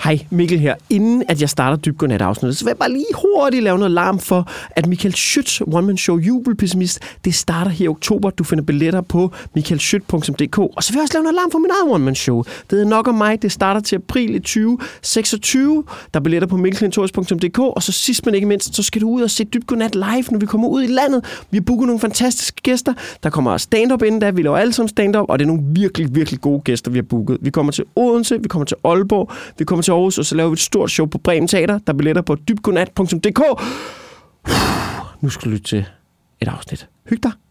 Hej, Mikkel her. Inden at jeg starter Dybgodnat afsnittet, så vil jeg bare lige hurtigt lave noget larm for, at Michael Schøtz one-man-show Jubelpessimist, det starter her i oktober. Du finder billetter på michaelschøtz.dk. Og så vil jeg også lave noget larm for min eget one-man-show. Det hedder Nok om mig. Det starter til april i 2026. Der er billetter på mikkelklintorius.dk. Og så sidst men ikke mindst, så skal du ud og se Dybgodnat live, når vi kommer ud i landet. Vi har booket nogle fantastiske gæster. Der kommer stand-up inden da. Vi laver alle sammen stand-up, og det er nogle virkelig, virkelig gode gæster, vi har booket. Vi kommer til Odense, vi kommer til Aalborg, vi kommer til Aarhus, og så laver vi et stort show på Bremen Teater. Der er billetter på dybgodnat.dk. Nu skal du lytte til et afsnit. Hyg dig.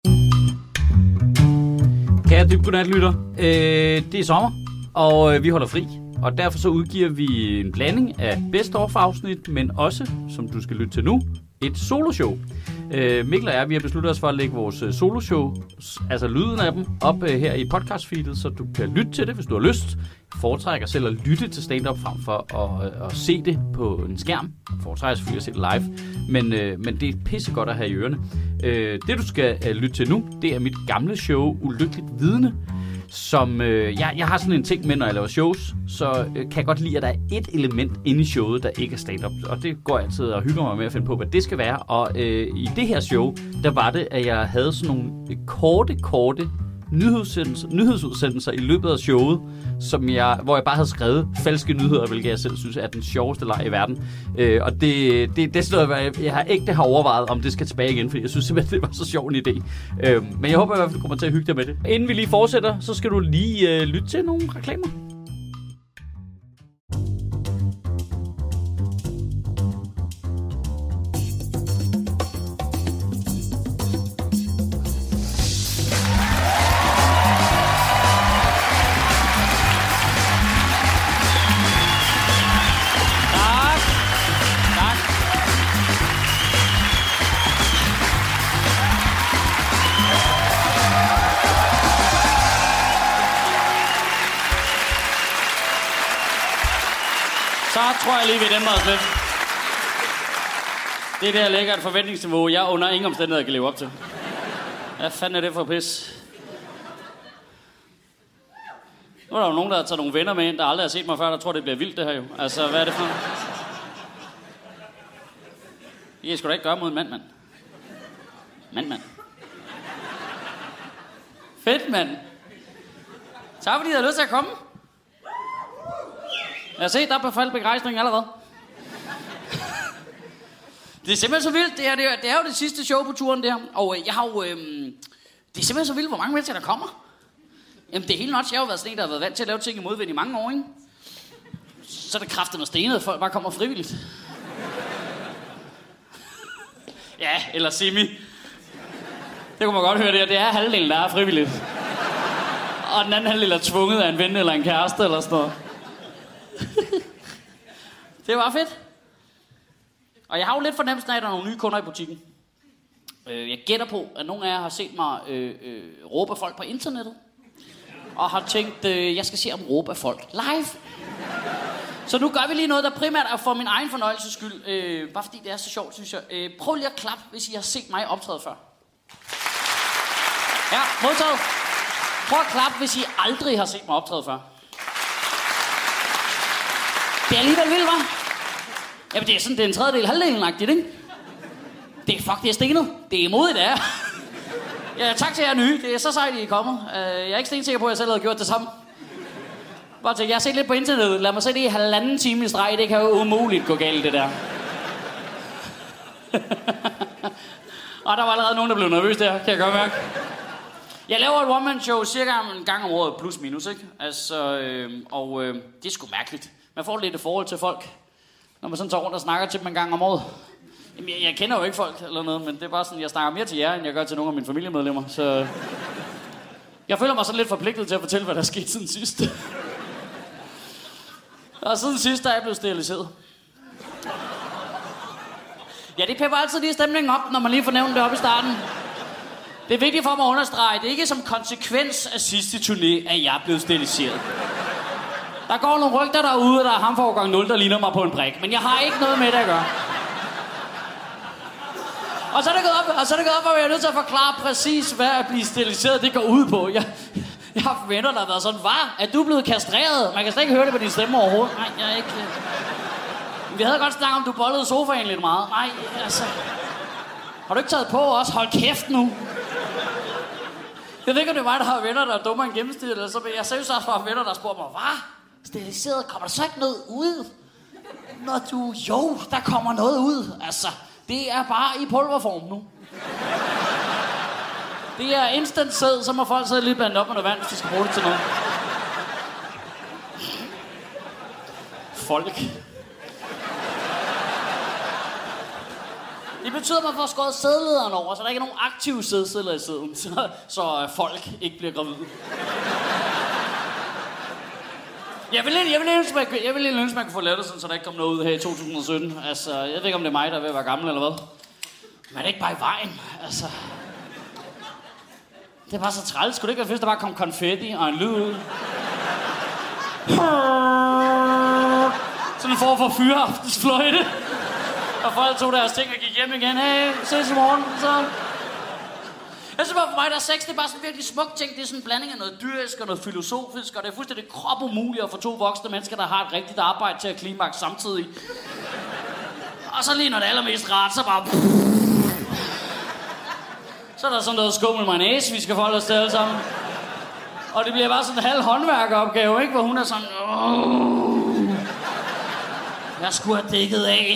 Kære Dybgodnat-lytter, det er sommer, og vi holder fri. Og derfor så udgiver vi en blanding af best-of-afsnit, men også, som du skal lytte til nu, et soloshow. Mikkel og jeg, vi har besluttet os for at lægge vores soloshow, altså lyden af dem, op her i podcastfeedet, så du kan lytte til det, hvis du har lyst. Foretrækker selv at lytte til stand-up frem for at se det på en skærm. Foretrækker selvfølgelig at se det live, men det er pissegodt at have i ørerne. Det du skal lytte til nu, det er mit gamle show, Ulykkeligt Vidne, som jeg har sådan en ting med, når jeg laver shows, så kan jeg godt lide, at der er et element inde i showet, der ikke er stand-up. Og det går jeg altid og hygger mig med at finde på, hvad det skal være. Og i det her show, der var det, at jeg havde sådan nogle korte nyhedsudsendelser i løbet af showet, hvor jeg bare havde skrevet falske nyheder, hvilket jeg selv synes er den sjoveste leg i verden. Og det er sådan noget, jeg ægte har overvejet, om det skal tilbage igen, fordi jeg synes simpelthen, det var så sjov en idé. Men jeg håber i hvert fald, du kommer til at hygge dig med det. Inden vi lige fortsætter, så skal du lige lytte til nogle reklamer. Tror jeg lige, vi dæmper os lidt. Det er det her lækkert forventningsniveau, jeg under ingen omstændigheder kan leve op til. Hvad fanden er det for pis? Nu er der jo nogen, der har taget nogle venner med ind, der aldrig har set mig før, der tror, det bliver vildt det her jo. Altså, hvad er det for noget? Det kan sgu da ikke gøre mod en mand. Mand. Fedt, mand. Tak fordi I havde lyst til at komme. Jeg har set, der er faldet begejstring allerede. Det er simpelthen så vildt. Det er jo det sidste show på turen der. Og jeg har jo... det er simpelthen så vildt, hvor mange mennesker der kommer. Jamen, det er helt nuts. Jeg har jo været sådan en, der har været vant til at lave ting i modvind i mange år, ikke? Så er det kraftedeme stenet, at folk bare kommer frivilligt. Ja, eller semi. Det kunne man godt høre der. Det er halvdelen, der er frivilligt. Og den anden halvdel er tvunget af en ven eller en kæreste eller sådan noget. Det var fedt. Og jeg har jo lidt fornemmelsen af, at der er nogle nye kunder i butikken. Jeg gætter på, at nogle af jer har set mig råbe af folk på internettet. Og har tænkt, jeg skal se om råbe af folk live. Så nu gør vi lige noget, der primært er for min egen fornøjelses skyld. Bare fordi det er så sjovt, synes jeg. Prøv lige at klappe, hvis I har set mig optræde før. Ja, modtaget. Prøv at klappe, hvis I aldrig har set mig optræde før. Det er alligevel vildt, hva'? Jamen, det er sådan, det er en tredjedel halvdelen-agtigt, ikke? Det er stenet. Det er modigt, det er. Ja, tak til jer nye. Det er så sejt, I er kommet. Jeg er ikke stensikker på, at jeg selv havde gjort det samme. Bare tænk, jeg har set lidt på internettet. Lad mig se det i 1,5 time i streg. Det kan jo umuligt gå galt, det der. Og der var allerede nogen, der blev nervøs der, kan jeg godt mærke. Jeg laver et one-man-show cirka en gang om året, plus minus, ikke? Altså, det er sgu mærkeligt. Man får lidt et forhold til folk, når man sådan tager rundt og snakker til dem en gang om året. Jamen, jeg kender jo ikke folk eller noget, men det er bare sådan, jeg snakker mere til jer, end jeg gør til nogle af mine familiemedlemmer. Så jeg føler mig sådan lidt forpligtet til at fortælle, hvad der er sket siden sidst. Og siden sidst, der er jeg blevet steriliseret. Ja, det pepper altid lige stemningen op, når man lige får nævnt det op i starten. Det er vigtigt for mig at understrege, det er ikke som konsekvens af sidste turné, at jeg er blevet steriliseret. Der går nogle rygter derude, der er ham for gang 0, der ligner mig på en brik. Men jeg har ikke noget med det at gøre. Og så er det gået op, hvor jeg er nødt til at forklare præcis, hvad at blive steriliseret, det går ud på. Jeg har venner, der har været sådan, er du blevet kastreret? Man kan slet ikke høre det på din stemme overhovedet. Nej, jeg er ikke... Vi havde godt snakket om, du bollede sofaen lidt meget. Nej, altså... Har du ikke taget på også? Hold kæft nu. Jeg ved ikke, om det er mig, der har venner, der er dummere end gennemsnittet, eller så jeg seriøst også har venner, der spørger mig, steriliseret, kommer der så ikke noget ud? Når du... Jo, der kommer noget ud. Altså, det er bare i pulverform nu. Det er instant sæd, så må folk sidde lidt blandt op med noget vand, hvis de skal bruge det til noget. Folk. Det betyder, at man får skåret sædlederen over, så der ikke er nogen aktive sædceller i sæden, så folk ikke bliver gravide. Jeg vil egentlig ønske, man kunne få lavet det sådan, så der ikke kom noget ud her i 2017. Altså, jeg ved ikke, om det er mig, der er ved at være gammel eller hvad. Men det er ikke bare i vejen, altså. Det er bare så træls. Skulle det ikke være, hvis der bare kom konfetti og en lyd ud? Sådan en form for fyreaftensfløjte. Og folk tog deres ting og gik hjem igen. Hey, ses i morgen. Så... Jeg synes bare for mig, der er sex, det er bare sådan en virkelig smuk ting. Det er sådan en blanding af noget dyrisk og noget filosofisk. Og det er fuldstændig kropumuligt at få to voksne mennesker, der har et rigtigt arbejde til at klimaks samtidig. Og så lige når det er allermest rart, så bare... Så er der sådan noget skummel mayonnaise, vi skal forholde os til alle sammen. Og det bliver bare sådan en halv håndværkeropgave, ikke? Hvor hun er sådan... Jeg skulle have dækket af.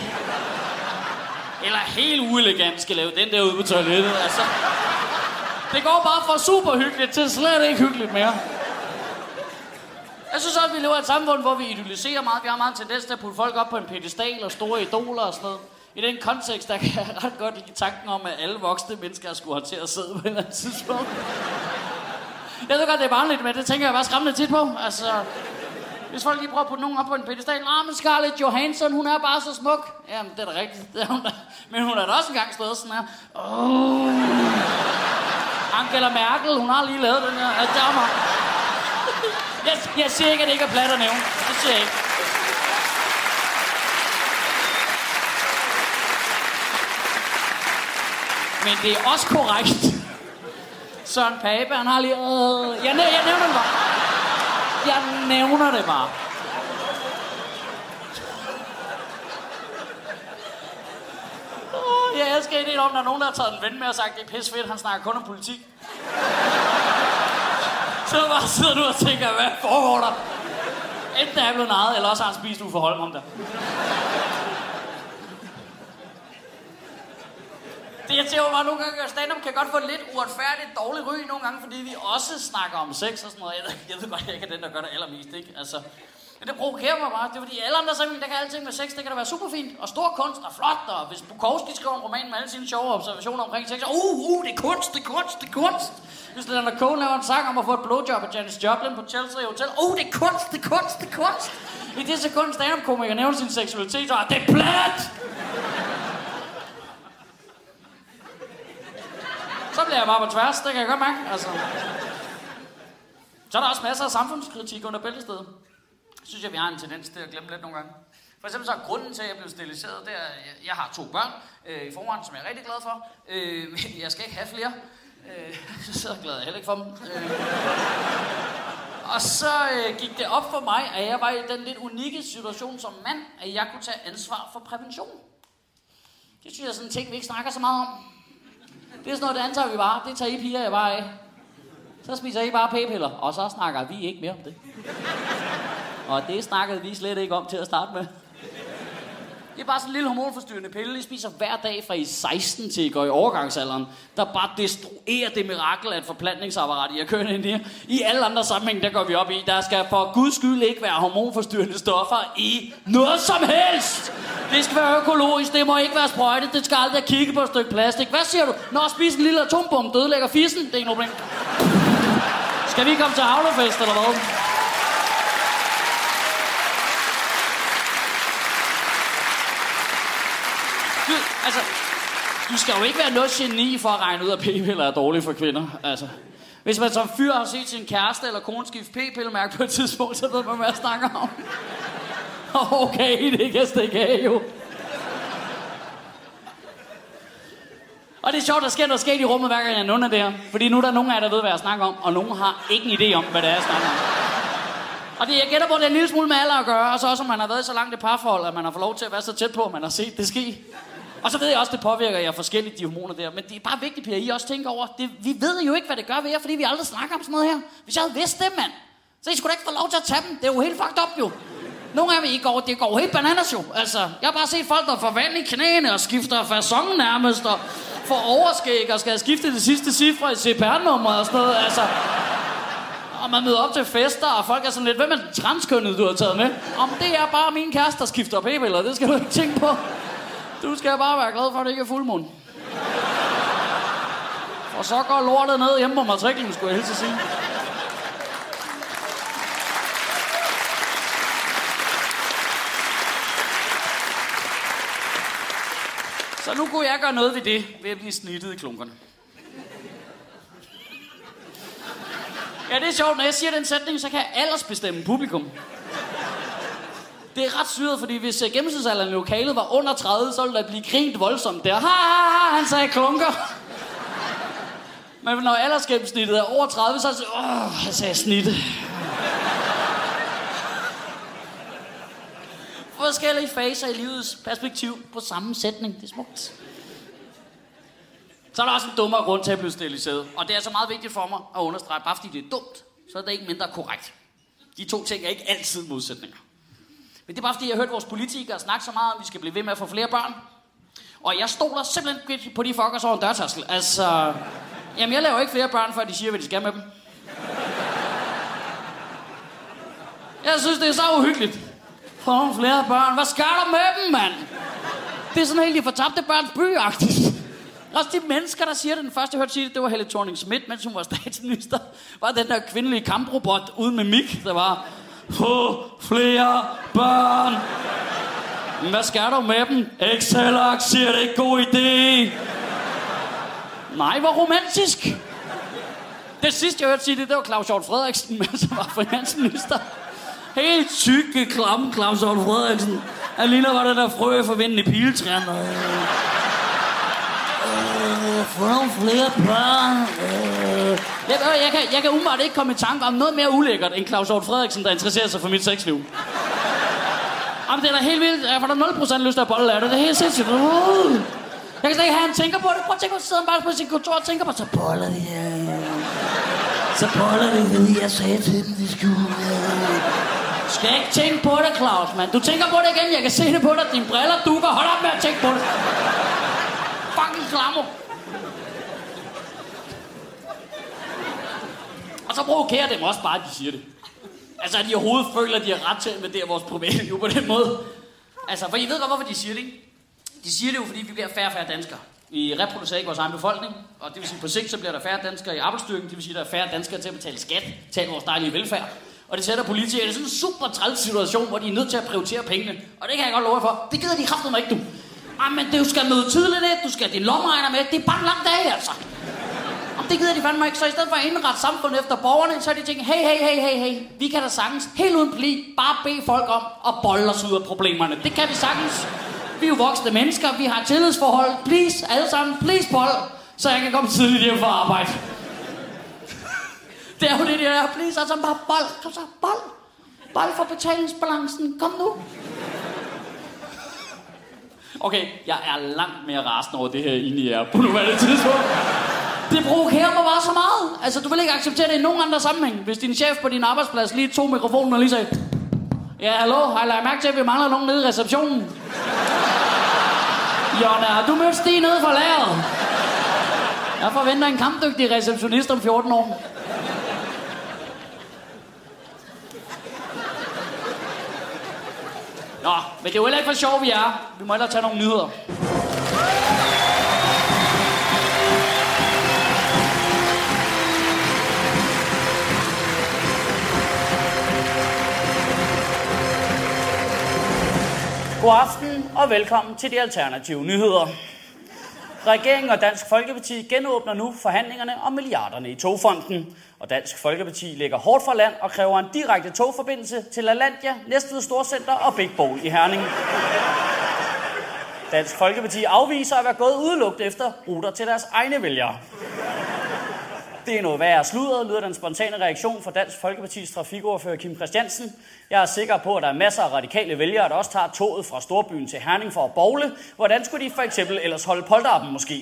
Eller helt uelegant skal lave den der ude på toilettet, altså. Det går bare fra super hyggeligt til slet ikke hyggeligt mere. Jeg synes også, at vi lever i et samfund, hvor vi idylliserer meget. Vi har meget en tendens til at putte folk op på en pedestal og store idoler og sådan noget. I den kontekst, der kan jeg ret godt lide tanken om, at alle voksne mennesker skulle have til at sidde på et eller andet tidspunkt. Jeg ved godt, det er barnligt, men det tænker jeg bare skræmmende tit på. Altså, hvis folk lige prøver at putte nogen op på en pedestal. Men Scarlett Johansson, hun er bare så smuk. Jamen, det er da rigtigt. Det er hun da. Men hun har da også engang stået sådan her. Angela Merkel, hun har lige lavet den her. Altså, jeg siger ikke, at det ikke er plat at nævne. Det siger jeg ikke. Men det er også korrekt. Søren Pape, han har lige... Jeg nævner det bare. Jeg nævner det bare. Jeg elsker idéen om, der er nogen, der har taget en ven med og sagt, det er pisse fedt, han snakker kun om politik. Så bare sidder du og tænker, hvad foregår der? Enten er jeg blevet narret, eller også har han spist Uffe Holm om det. Det jeg siger jo bare, nogle gange stand-up kan godt få lidt uretfærdigt dårlig ry nogle gange, fordi vi også snakker om sex og sådan noget. Jeg ved godt, jeg ikke er den, der gør det allermest, ikke? Altså, men det provokerer mig bare. Det er fordi alle andre sammenhæng, der kan alting med sex, det kan da være super fint og stor kunst og flot. Og hvis Bukowski skriver en roman med alle sine sjove observationer omkring sex, det er kunst, det er kunst, det er kunst. Hvis Leonard Cohen laver en sang om at få et blowjob af Janis Joplin på Chelsea Hotel, det er kunst, det er kunst, det er kunst. I det sekund stand-up-komiker nævner sin seksualitet, så det er plat! Så bliver jeg bare på tværs, det kan jeg godt mærke, altså. Så er der også masser af samfundskritik under bæltestedet. Synes jeg, vi har en tendens til at glemme lidt nogle gange. For eksempel så er grunden til, at jeg blev steriliseret, det er, at jeg har 2 børn i forvejen, som jeg er rigtig glad for. Jeg skal ikke have flere. Så glad jeg heller ikke for dem. Og så gik det op for mig, at jeg var i den lidt unikke situation som mand, at jeg kunne tage ansvar for prævention. Det synes jeg er sådan en ting, vi ikke snakker så meget om. Det er sådan noget, det antager vi bare. Det tager I piger jeg bare af. Så spiser I bare p-piller, og så snakker vi ikke mere om det. Og det snakkede vi slet ikke om til at starte med. Det er bare sådan en lille hormonforstyrrende pille, I spiser hver dag fra I 16 til I går i overgangsalderen, der bare destruerer det mirakel af et forplantningsapparat, I har kørt ind i. I alle andre sammenhæng, der går vi op i, der skal for guds skyld ikke være hormonforstyrrende stoffer i noget som helst. Det skal være økologisk, det må ikke være sprøjtet, det skal aldrig kigge på et stykke plastik. Hvad siger du? Når at spise en lille atombombe dødelægger fissen, det er ikke noget problem. Skal vi komme til Havlefest eller hvad? Altså, du skal jo ikke være noget geni for at regne ud, at p-piller er dårlige for kvinder. Altså, hvis man som fyr har set sin kæreste eller kone skifte p-pillemærke på et tidspunkt, så ved man, hvad jeg snakker om. Okay, det kan stikke af, jo. Og det er sjovt, der sker noget skægt i rummet, hver gang jeg nævner det her. Fordi nu er der nogen af jer, der ved, hvad jeg snakker om, og nogen har ikke en idé om, hvad det er, jeg snakker om. Og det, jeg gætter på, det er en lille smule med alder at gøre, og så også, om man har været i så langt et parforhold, at man har fået lov til at være så tæt på, at man har set det ske. Og så ved jeg også, det påvirker jer forskelligt, de hormoner der. Men det er bare vigtigt, at I også tænker over, vi ved jo ikke, hvad det gør ved jer, fordi vi aldrig snakker om sådan noget her. Hvis jeg havde vidst det, mand, så I skulle da ikke få lov til at tage dem. Det er jo helt fucked up, jo. Nogle af jer, det går helt bananas, jo. Altså, jeg har bare set folk, der får vand i knæene og skifter facon nærmest, og får overskæg og skal have skiftet det sidste cifre i CPR-nummeret og sådan noget, altså. Og man møder op til fester, og folk er sådan lidt, hvem er den transkønnede, du har taget med? Om det er bare min kæreste, der skifter p-piller, det skal du ikke tænke på. Du skal bare være glad for, at det ikke er fuldmåne. Og så går lortet ned hjemme på matriklen, skulle jeg helst sige. Så nu kunne jeg gøre noget ved det, ved at blive snittet i klunkerne. Ja, det er sjovt, når jeg siger den sætning, så kan jeg aldersbestemme publikum. Det er ret syret, fordi hvis gennemsnitsalderen i lokalet var under 30, så ville der blive grint voldsomt der. Ha, han sagde klunker. Men når aldersgennemsnittet er over 30, så er det han sagde snitte. Forskellige faser i livets perspektiv på samme sætning. Det er smukt. Så er der også en dummere grund til at blive steriliseret. Og det er så meget vigtigt for mig at understrege, bare fordi det er dumt, så er det ikke mindre korrekt. De to ting er ikke altid modsætninger. Men det er bare fordi, jeg har hørt vores politikere snakke så meget om, at vi skal blive ved med at få flere børn. Og jeg stoler simpelthen på de fuckers over en dørtærskel. Altså, jamen jeg laver ikke flere børn, før de siger, hvad de skal med dem. Jeg synes, det er så uhyggeligt. Få nogle flere børn. Hvad skal der med dem, mand? Det er sådan helt de fortabte børns by-agtigt. Også de mennesker, der siger det, den første, jeg hørte sige det var Helle Thorning-Schmidt, mens hun var statsminister, var den der kvindelige kamprobot uden med mik, der var få flere børn. Hvad skal du med dem? Excel-ark siger det ikke god idé. Nej, hvor romantisk. Det sidste, jeg hørte sige det var Claus Hjort Frederiksen, mens han var finansminister. Helt tykke, klamme Claus Hjort Frederiksen. Han ligner var den der frø for vinden i piletræerne. Få nogle flere børn. Jeg kan umiddelbart ikke komme i tanke om noget mere ulækkert end Claus Hjort Frederiksen, der interesserer sig for mit sexliv. Jamen, det er da helt vildt. Jeg får da 0% lyst til at bolle af det. Det er helt sindssygt. Jeg kan slet ikke have, han tænker på det. Prøv at tænke på, at sidder bare på sit kontor og tænker på, så boller de her. Så boller de ved, jeg sagde til dem, de skulle. Skal ikke tænke på det, Claus, mand. Du tænker på det igen. Jeg kan se det på dig. Dine briller dukker. Hold op med at tænke på det. Fucking klammer. Og så provokerer dem også bare, at de siger det. Altså, at de overhovedet føler, at de har ret til at invadere vores private liv på den måde. Altså, for I ved godt, hvorfor de siger det, ikke? De siger det jo, fordi vi bliver færre og færre danskere. Vi reproducerer ikke vores egen befolkning, og det vil sige, på sigt, så bliver der færre danskere i arbejdsstyrken. Det vil sige, at der er færre danskere til at betale skat, betale vores dejlige velfærd. Og det sætter politikere i sådan en super træls situation, hvor de er nødt til at prioritere pengene. Og det kan jeg godt love for. Det gider de kraftedeme ikke, du. Men du skal møde tidligt lidt, du skal have din lommeregner med. Det er bare en lang dag, altså. Det gider de fandme ikke. Så i stedet for at indrette samfundet efter borgerne, så er de tænkt, hey. Vi kan da sagtens, helt uden pli, bare bede folk om at bolle os ud af problemerne. Det kan vi sagtens. Vi er jo voksne mennesker, vi har tillidsforhold. Please, alle sammen, please bold, så jeg kan komme tidligt hjem fra arbejde. Det er jo det der, please, altså bare bold. Kom så, bold. Bold for betalingsbalancen. Kom nu. Okay, jeg er langt mere rasende over det her inde i jer på nuværende tidspunkt. Det provokerer mig bare så meget. Altså, du vil ikke acceptere det i nogen andre sammenhæng. Hvis din chef på din arbejdsplads lige tog mikrofonen og lige sagde, ja, hallo, har jeg lagt mærke til, at vi mangler nogen nede i receptionen? Jonna, har du mødt Stig nede fra lageret? Jeg forventer en kampdygtig receptionist om 14 år. Nå, men det er jo heller ikke for sjov, vi er. Vi må hellere tage nogle nyheder. God aften og velkommen til de alternative nyheder. Regeringen og Dansk Folkeparti genåbner nu forhandlingerne om milliarderne i Togfonden. Og Dansk Folkeparti lægger hårdt for land og kræver en direkte togforbindelse til Lalandia, Næstved Storcenter og Big Bowl i Herning. Dansk Folkeparti afviser at være gået udelukket efter ruter til deres egne vælgere. Det er noget værre sludder, lyder den spontane reaktion fra Dansk Folkepartis trafikordfører Kim Christiansen. Jeg er sikker på, at der er masser af radikale vælgere, der også tager toget fra Storbyen til Herning for at bowle. Hvordan skulle de for eksempel ellers holde polterappen måske?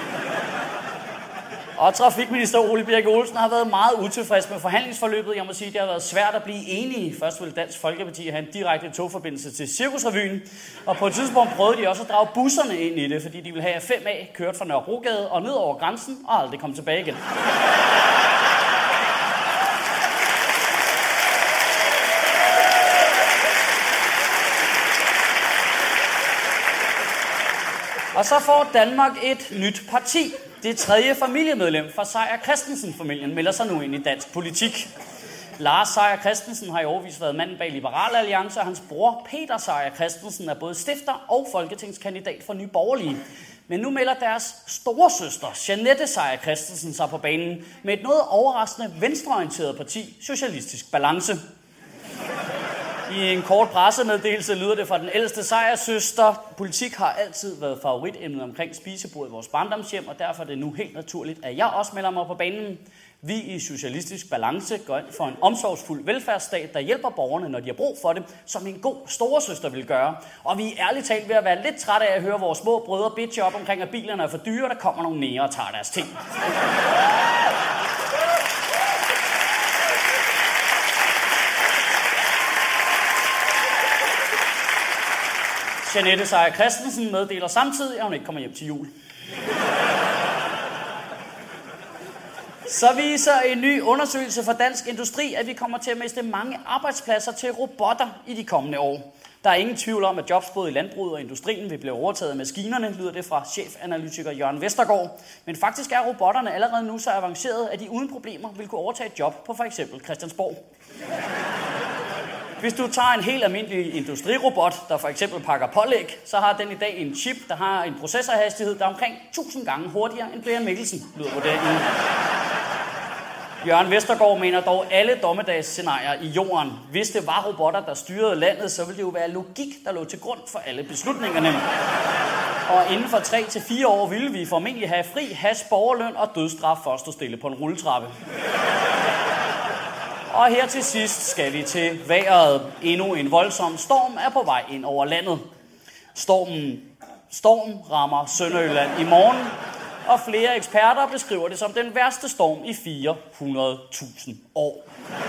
Og trafikminister Ole Birk Olesen har været meget utilfreds med forhandlingsforløbet. Jeg må sige, det har været svært at blive enige. Først ville Dansk Folkeparti have en direkte togforbindelse til Cirkusrevyen. Og på et tidspunkt prøvede de også at drage busserne ind i det, fordi de ville have 5A kørt fra Nørrebrogade og ned over grænsen og aldrig kom tilbage igen. Og så får Danmark et nyt parti. Det tredje familiemedlem fra Seier Christensen-familien melder sig nu ind i dansk politik. Lars Seier Christensen har i årevis været manden bag Liberal Alliance, og hans bror Peter Seier Christensen er både stifter og folketingskandidat for Nye Borgerlige. Men nu melder deres storesøster, Jeanette Seier Christensen, sig på banen med et noget overraskende venstreorienteret parti, Socialistisk Balance. I en kort pressemeddelelse lyder det fra den ældste Seier-søster: politik har altid været favoritemnet omkring spisebordet i vores barndomshjem, og derfor er det nu helt naturligt, at jeg også melder mig på banen. Vi i Socialistisk Balance går ind for en omsorgsfuld velfærdsstat, der hjælper borgerne, når de har brug for det, som en god storesøster vil gøre. Og vi er ærligt talt ved at være lidt trætte af at høre vores små brødre bitche op omkring, at bilerne er for dyre, og der kommer nogle nære og tager deres ting. Jeanette Seier Christensen meddeler samtidig, at hun ikke kommer hjem til jul. Så viser en ny undersøgelse fra Dansk Industri, at vi kommer til at miste mange arbejdspladser til robotter i de kommende år. Der er ingen tvivl om, at jobs både i landbruget og industrien vil blive overtaget af maskinerne, lyder det fra chefanalytiker Jørgen Vestergaard. Men faktisk er robotterne allerede nu så avancerede, at de uden problemer vil kunne overtage et job på f.eks. Christiansborg. Hvis du tager en helt almindelig industrirobot, der for eksempel pakker pålæg, så har den i dag en chip, der har en processorhastighed, der er omkring 1000 gange hurtigere end Brian Mikkelsen, lyder på det. Jørgen Vestergaard mener dog alle dommedagsscenarier i jorden. Hvis det var robotter, der styrede landet, så ville det jo være logik, der lå til grund for alle beslutningerne. Og inden for 3 til 4 år ville vi formentlig have fri hash, borgerløn og dødsstraf for at stå stille på en rulletrappe. Og her til sidst skal vi til vejret. Endnu en voldsom storm er på vej ind over landet. Storm rammer Sønderjylland i morgen, og flere eksperter beskriver det som den værste storm i 400.000 år.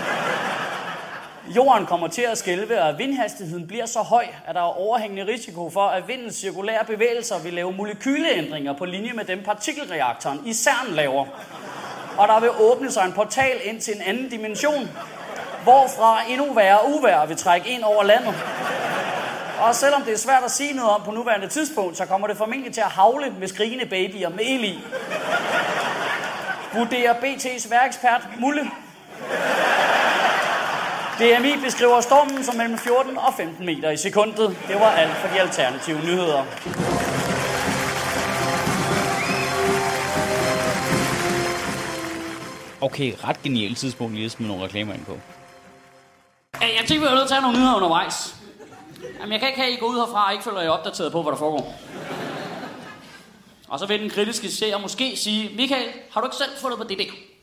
Jorden kommer til at skælve, og vindhastigheden bliver så høj, at der er overhængende risiko for, at vindens cirkulære bevægelser vil lave molekyleændringer på linje med dem partikelreaktoren i CERN laver. Og der vil åbne sig en portal ind til en anden dimension, hvorfra endnu værre uvejr vil trække ind over landet. Og selvom det er svært at sige noget om på nuværende tidspunkt, så kommer det formentlig til at hagle med skrigende babyer med el i. Vurderer BT's vejrekspert Mulle. DMI beskriver stormen som mellem 14 og 15 meter i sekundet. Det var alt for de alternative nyheder. Okay, ret genialt tidspunkt lige at smide nogle reklamer ind på. Jeg tænker, vi er nødt til at tage nogle nyheder undervejs. Jamen, jeg kan ikke have, at I går ud herfra og ikke føler jer opdateret på, hvad der foregår. Og så vil den kritiske seer måske sige: Michael, har du ikke selv fundet på det der?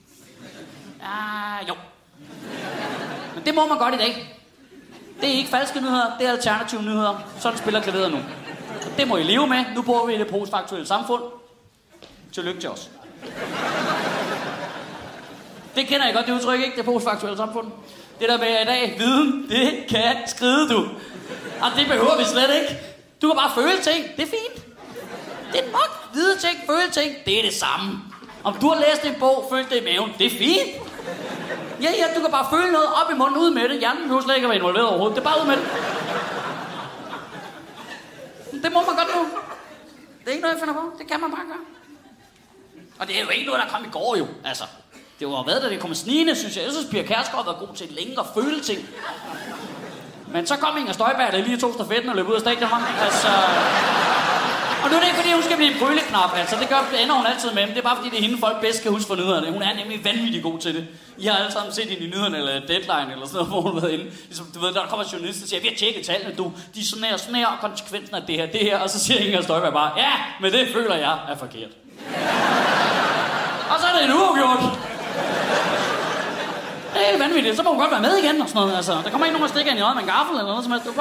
Jo. Men det må man godt i dag. Det er ikke falske nyheder, det er alternative nyheder. Sådan spiller klaveret nu. Og det må I leve med. Nu bor vi i det postfaktuelle samfund. Tillykke til os. Det kender I godt, det udtryk, ikke? Det postfaktuelle samfund. Det der med i dag, viden, det kan skride du. Og det behøver vi slet ikke. Du kan bare føle ting, det er fint. Det er nok. Vide ting, føle ting, det er det samme. Om du har læst en bog, følt det i maven, det er fint. Ja, du kan bare føle noget op i munden, ud med det. Hjernen behøver slet ikke at være involveret overhovedet. Det er bare ud med det. Det må man godt nu. Det er ikke noget, jeg finder på. Det kan man bare gøre. Og det er jo ikke noget, der kom i går jo. Altså, det var været, da det kom snigende, synes jeg. Jeg synes, Pia Kjærsgaard har været god til længe at føle ting. Men så kom Inger Støjberg, der lige tog stafetten og løb ud af stadion. Altså... Og nu er det ikke, fordi hun skal blive en brøleknap, altså. Det ender hun altid med. Men det er bare, fordi det er hende, folk bedst kan huske for nyhederne. Hun er nemlig vanvittig god til det. I har alle sammen set hende i nyhederne, eller Deadline, eller sådan noget, hvor hun har været inde. Ligesom, du ved, der kommer journalister og siger, vi har tjekket tallene, du. De er sådan her, og konsekvensen af det her. Og så siger Inger Støjberg bare, ja, men det føler jeg er forkert. Og så er det en uafgjort. Det er vanvittigt. Så må hun godt være med igen og sådan noget. Altså, der kommer ikke nogen, der stikker ind i øjet med en gaffel eller noget som helst.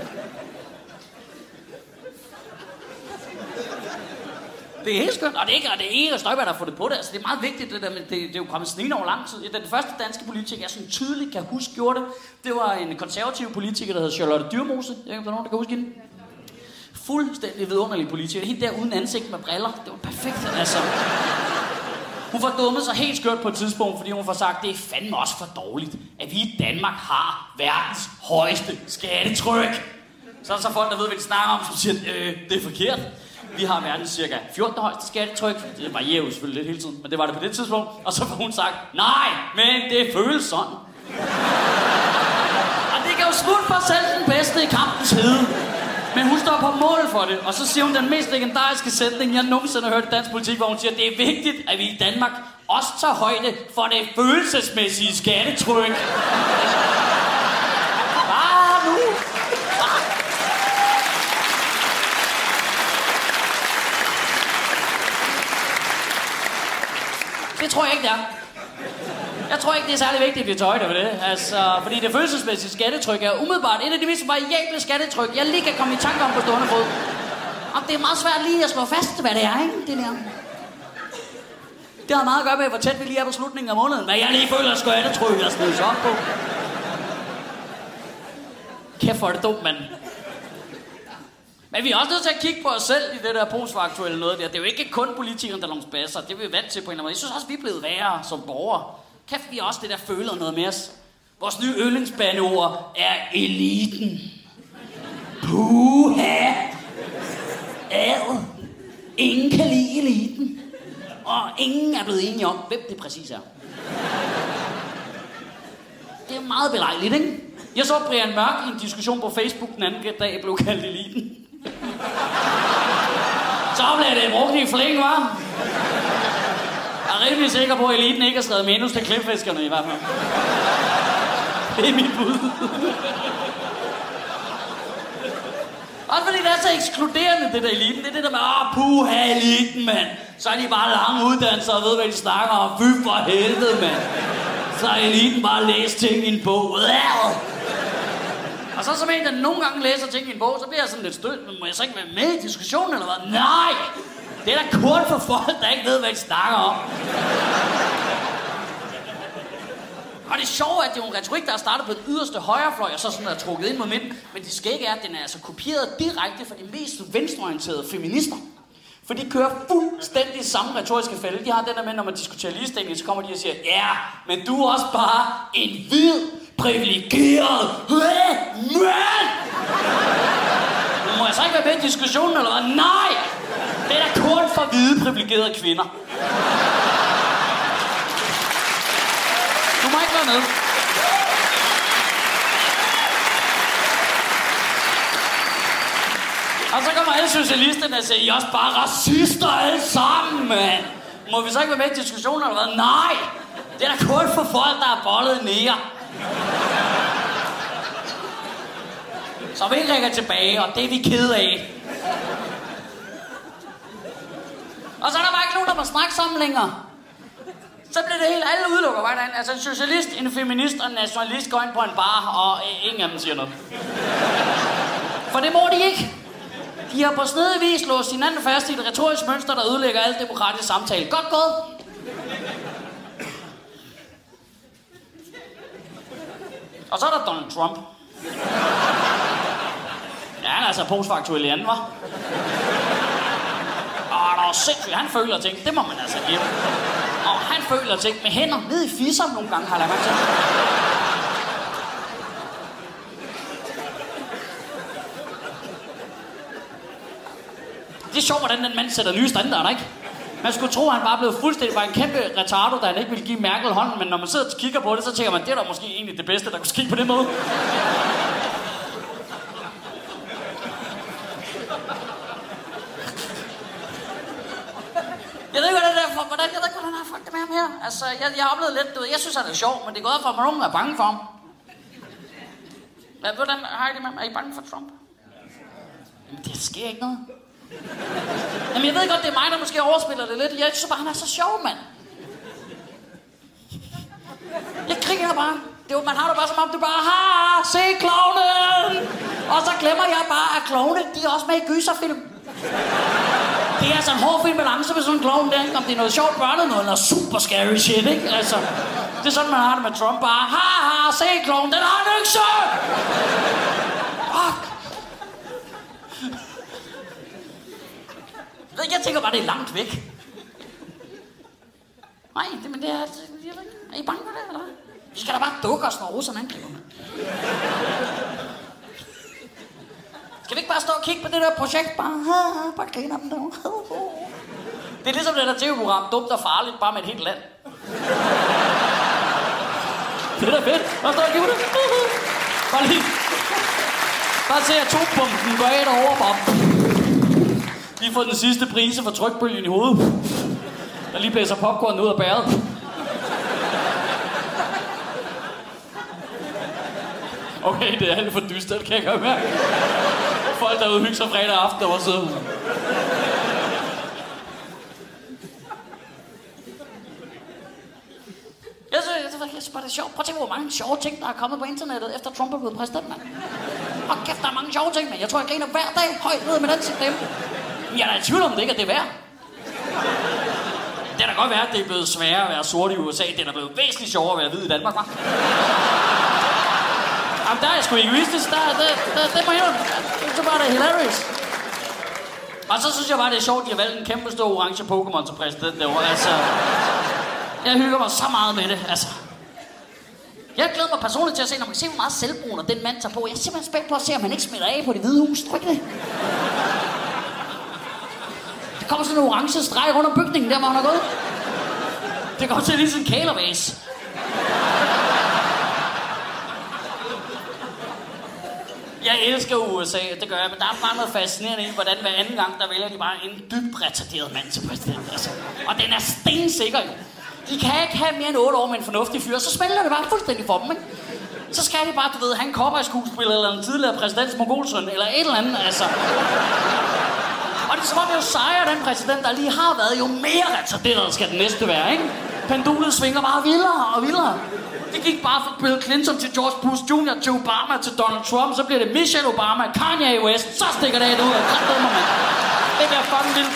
Det er helt skønt, og det er ikke Støjberg, der får det på det. Altså, det er meget vigtigt, det der, men det er jo kommet snigende over lang tid. Den første danske politiker, jeg sådan tydeligt kan huske, gjorde det var en konservativ politiker, der hed Charlotte Dyrmose. Jeg ved ikke, om der er nogen, der kan huske hende. Fuldstændig vidunderlig politiker. Helt der uden ansigt med briller. Det var perfekt, altså. Hun får dummet sig helt skørt på et tidspunkt, fordi hun får sagt, det er fandme også for dårligt, at vi i Danmark har verdens højeste skattetryk. Så er der så folk, der ved, hvad de snakker om, som siger, det er forkert. Vi har verdens cirka 14. højeste skattetryk. Det varierer jo selvfølgelig lidt hele tiden, men det var det på det tidspunkt. Og så får hun sagt, nej, men det føles sådan. Og det kan jo smutte for selv den bedste i kampens hede. Men hun står på mål for det, og så siger hun den mest legendariske sætning, jeg nogensinde har hørt i dansk politik, hvor hun siger, det er vigtigt, at vi i Danmark også tager højde for det følelsesmæssige skattetryk. Bare nu. Det tror jeg ikke, det er. Jeg tror ikke, det er særlig vigtigt, at vi tager højde for det. Altså, fordi det følelsesmæssige skattetryk er umiddelbart et af de mest variable skattetryk, jeg lige kan komme i tanke om på stående fod. Og det er meget svært lige at slå fast, hvad det er, ikke? Det der. Det har meget at gøre med, hvor tæt vi lige er på slutningen af måneden. Hvad jeg lige føler, skattetryk er snedet op på. Kæft, hvor er det dumt, mand. Men vi er også nødt til at kigge på os selv i det der postfaktuelle noget der. Det er jo ikke kun politikerne, der er nogle spasser. Det er vi vant til på en eller anden måde. Jeg synes også, vi er blevet værre som borgere. Kæft, vi også det der føler noget med os. Vores nye yndlingsbandeord er eliten. Puha! Ad. Ingen kan lide eliten. Og ingen er blevet enige om, hvem det præcis er. Det er meget belejligt, ikke? Jeg så Brian Mørk i en diskussion på Facebook den anden dag, blev kaldt eliten. Så blev det brugt i flæng, hva'? Jeg er rimelig sikker på, at eliten ikke har skrevet manus til klipfiskerne i hvert fald. Det er mit bud. Også fordi det er så ekskluderende, det der eliten. Det er det der med, puha eliten, mand. Så er de bare lange uddannelser og ved, hvad de snakker om. Fy for helvede, mand. Så er eliten bare læst ting i en bog. Og så som en, der nogle gange læser ting i en bog, så bliver jeg sådan lidt stødt. Men må jeg så ikke være med i diskussionen, eller hvad? Nej! Det er da kort for folk, der ikke ved, hvad de snakker om. Og det sjove er, at det er en retorik, der er startet på den yderste højrefløj, og så sådan er trukket ind mod midten. Men det skægge er, at den er altså kopieret direkte fra de mest venstreorienterede feminister. For de kører fuldstændig samme retoriske fælde. De har den der med, når man diskuterer ligestilling, så kommer de og siger, ja, men du er også bare en hvid, privilegeret mand! Må jeg så ikke være med i diskussionen, eller hvad? Nej! Det er da kun for hvide, privilegerede kvinder. Du må ikke være med. Og så kommer alle socialisterne og siger, I er også bare racister alle sammen, mand. Må vi så ikke være med i diskussioner eller hvad? Nej! Det er da kun for folk, der er bollet nære. Så vi rækker tilbage, og det er vi kede af. Og så er der bare ikke nogen, der må snakke sammen længere. Så bliver det helt, alle udelukker bare derinde. Altså en socialist, en feminist og en nationalist går ind på en bar, og ingen af dem siger noget. For det må de ikke. De har på snedig vis låst hinanden fast i et retorisk mønster, der ødelægger alt demokratisk samtale. Godt gået. Og så er der Donald Trump. Ja, han er altså postfaktuel i anden, hva'? Der er sindssygt. Han føler ting. Det må man altså give. Og han føler ting med hænder ned i fisser nogle gange, har jeg lagt til. Det er sjovt, hvordan den mand sætter nye standarder, ikke? Man skulle tro, at han bare blev fuldstændig bare en kæmpe retardo, der han ikke ville give Merkel hånden, men når man sidder og kigger på det, så tænker man, det er da måske egentlig det bedste, der kunne ske på den måde. nej, fuck det med ham her. Altså, jeg har oplevet lidt, du ved, jeg synes, han er sjov, men det er godt for, at nogen er bange for ham. Hvordan har I det med ham? Er I bange for Trump? Jamen, det sker ikke noget. Jamen, jeg ved godt, det er mig, der måske overspiller det lidt. Jeg synes bare, han er så sjov, mand. Jeg griner bare. Man har det bare som om, du bare har se klovnen! Og så glemmer jeg bare, at klovne, de er også med i gyserfilm. Det er altså en hård film balance med sådan en klovn der, ikke? Om det er noget sjovt børnet noget, eller super scary shit, ikke? Altså, det er sådan, man har det med Trump. Bare, ha, se klovnen, den har en økse! Fuck! Jeg tænker bare, det er langt væk. Nej, men det er... Er I bange for det, eller hvad? Vi skal da bare dukke os, når russerne angriber mig. Skal vi ikke bare stå og kigge på det der projekt? Bare grine om det. Det er ligesom det der tv-program, Dumt og Farligt, bare med et helt land. Det er da fedt. Bare stå og kigge på det. Bare se atombomben går af derovre, bare... Lige får den sidste prise for trykbølgen i hovedet. Der lige blæser popcorn ud af bæret. Okay, det er alt for dystert, kan jeg godt mærke. Folk derude hygger sig fredag aften over siden. Jeg synes bare, det er sjovt. Prøv at tænke, hvor mange sjove ting, der er kommet på internettet, efter Trump er blevet præsident, mand. Og kæft, der er mange sjove ting, men jeg tror, jeg griner hver dag højt ned med den stemme. Men jeg er da i tvivl om det ikke, at det er værd. Det er da godt værd, at det er blevet sværere at være sort i USA. Det er da blevet væsentligt sjovere at være hvid i Danmark, hva'? Jamen, der er jeg sgu egoistisk. Det må jeg jo. Så bare det er hilarious. Og så synes jeg bare, det er sjovt, at de har valgt en kæmpe stor orange Pokémon til præsident derovre. Altså, jeg hygger mig så meget med det, altså. Jeg glæder mig personligt til at se, når man kan se, hvor meget selvbruner den mand tager på. Jeg er simpelthen spændt på at se, om han ikke smitter af på Det Hvide Hus. Tror ikke det? Der kommer sådan en orange streg rundt om bygningen, der hvor han er gået. Det kommer til at lige sådan en kælervæs. Jeg elsker USA, det gør jeg, men der er bare noget fascinerende i, hvordan hver anden gang, der vælger de bare en dybt retarderet mand til præsident. Altså. Og den er stensikker jo. De kan ikke have mere end 8 år med en fornuftig fyr, så smelter det bare fuldstændig for dem, ikke? Så skal de bare, du ved, have en cowboy-skuespiller, eller en tidligere præsidents mogolsøn, eller et eller andet, altså. Og det er som om, jo sejrer den præsident, der lige har været, jo mere retarderet skal den næste være, ikke? Pendulet svinger bare vildere og vildere. Det gik bare fra Bill Clinton til George Bush Jr. til Obama til Donald Trump, så bliver det Michelle Obama, Kanye West, så stikker det ud af kraftedeme, mand. Det bliver fucking vildt.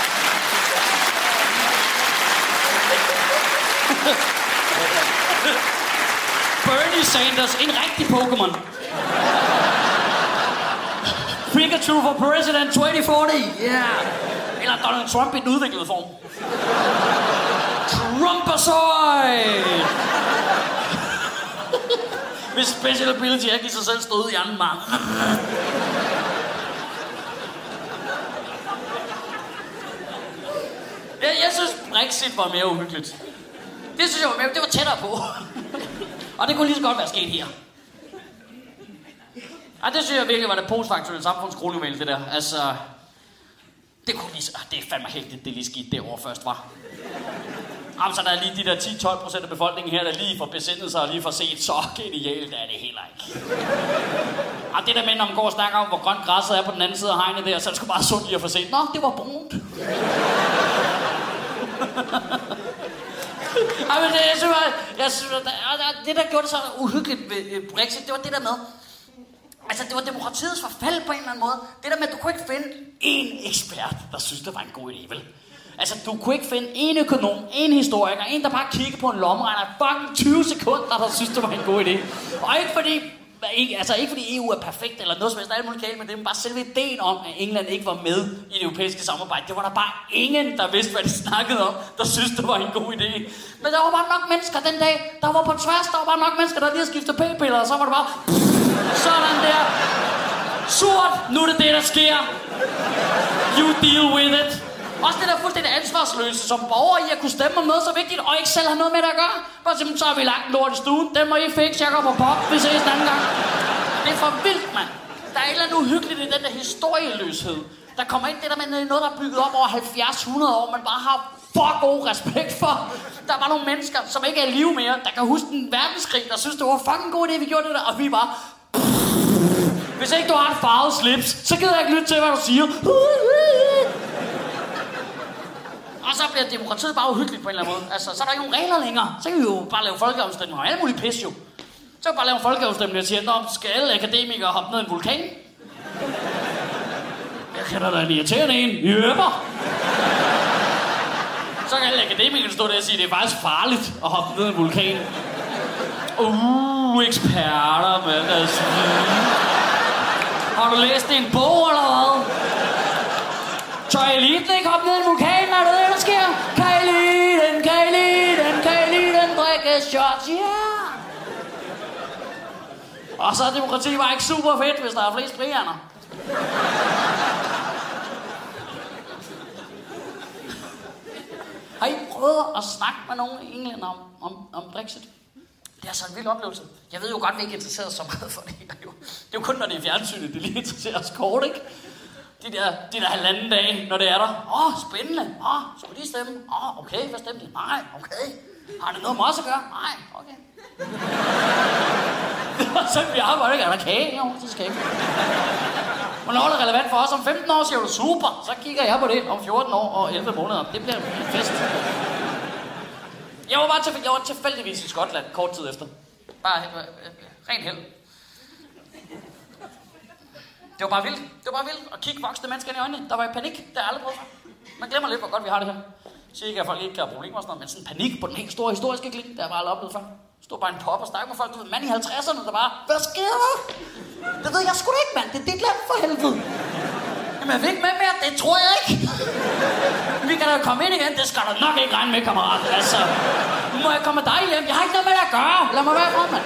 Bernie Sanders, en rigtig Pokémon. Pikachu for President 2040, yeah. Eller Donald Trump i den udviklede form. Trumpersoid! Hvis special ability ikke i sig selv stod i anden mark. Jeg synes, Brexit var mere uhyggeligt. Det synes jeg var mere, det var tættere på. Og det kunne lige så godt være sket her. Ej, det synes jeg virkelig var det postfaktuelle samfundskronjuvel, det der. Altså, det kunne lige så... Det er fandme heldigt, det lige skete derovre først, var. Jamen, så der er lige de der 10-12% af befolkningen her, der lige får besindet sig og lige får set, så genialt er det heller ikke. Og det der med, når man går og snakker om, hvor grønt græsset er på den anden side af hegnet der, så er det sgu bare sundt lige at få set. Nå, det var brunt. Jamen, jeg synes, det der gjorde det så uhyggeligt ved Brexit, det var det der med, altså det var demokratiets forfald på en eller anden måde. Det der med, at du kunne ikke finde én ekspert, der synes, det var en god idé, vel? Altså, du kunne ikke finde en økonom, en historiker, en, der bare kiggede på en lommeregner, fucking 20 sekunder, der synes, det var en god idé. Og ikke fordi EU er perfekt eller noget som helst, der er alt muligt galt med det, men bare selve ideen om, at England ikke var med i det europæiske samarbejde, det var der bare ingen, der vidste, hvad de snakkede om, der synes, det var en god idé. Men der var bare nok mennesker den dag, der var på tværs, der var bare nok mennesker, der lige havde skiftet p-piller, og så var det bare sådan der. Sort, nu er det det, der sker. You deal with it. Også det der fuldstændig ansvarsløse som borger i at kunne stemme om noget så vigtigt, og ikke selv have noget med det at gøre. Bare simpelthen, så har vi lagt en lort i stuen. Den må I fikse, jeg går på pop. Vi ses en anden gang. Det er for vildt, mand. Der er et eller andet uhyggeligt i den der historieløshed. Der kommer ind det der med noget, der er bygget op over 70-100 år. Man bare har for god respekt for. Der var nogle mennesker, som ikke er i live mere, der kan huske en verdenskrig, der synes, det var fucking god idé, vi gjorde det der, og vi bare... Hvis ikke du har et farvet slips, så gider jeg ikke lytte til, hvad du siger. Og så bliver demokratiet bare uhyggeligt på en eller anden måde. Altså, så er der ikke nogen regler længere. Så kan vi jo bare lave folkeafstemninger og alle mulige pis jo. Så kan vi bare lave en folkeafstemning og sige, nå, skal alle akademikere hoppe ned i en vulkan? Jeg kender da en irriterende en. Jøber! Så kan alle akademikere stå der og sige, det er faktisk farligt at hoppe ned i en vulkan. Eksperter, mand. Altså. Har du læst en bog eller hvad? Tør eliten ikke hoppe ned i en vulkan, er det det, der sker? Kan eliten drikke shots, yeah! Og så er demokrati bare ikke super fedt, hvis der er flest frihandler. Har I prøvet at snakke med nogen i England om Brexit? Det er så en vild oplevelse. Jeg ved jo godt, at vi ikke interesserer os så meget for det her. Det er jo kun, når det er fjernsynet, det lige interesserer os kort, ikke? De der halvanden dage, når det er der. Spændende. Skulle de stemme? Okay, hvad stemte de? Nej, okay. Har det noget med os at gøre? Nej, okay. Det var sådan, vi arbejder, ikke? Er der kage? Jo, det skal ikke. Hvornår er det relevant for os? Om 15 år siger du super. Så kigger jeg på det om 14 år og 11 måneder. Det bliver en fest. Jeg var tilfældigvis i Skotland kort tid efter. Bare rent held. Det var bare vildt at kigge voksne mennesker ind i øjnene. Der var i panik. Det har jeg aldrig prøvet. Man glemmer lidt, hvor godt vi har det her. Jeg siger ikke, at folk ikke har problemer og sådan noget, men sådan panik på den helt store historiske kling, der har jeg bare aldrig oplevet før. Stod bare en pop og snakkede med folk, du ved, mand i 50'erne, der bare, hvad sker der? Det ved jeg sgu da ikke, mand. Det er dit land for helvede. Jamen, jeg vil ikke med mere. Det tror jeg ikke. Vi kan da komme ind igen. Det skal du nok ikke regne med, kammerat. Altså, nu må jeg komme med dig hjem. Jeg har ikke noget med det at gøre. Lad mig være frem, mand.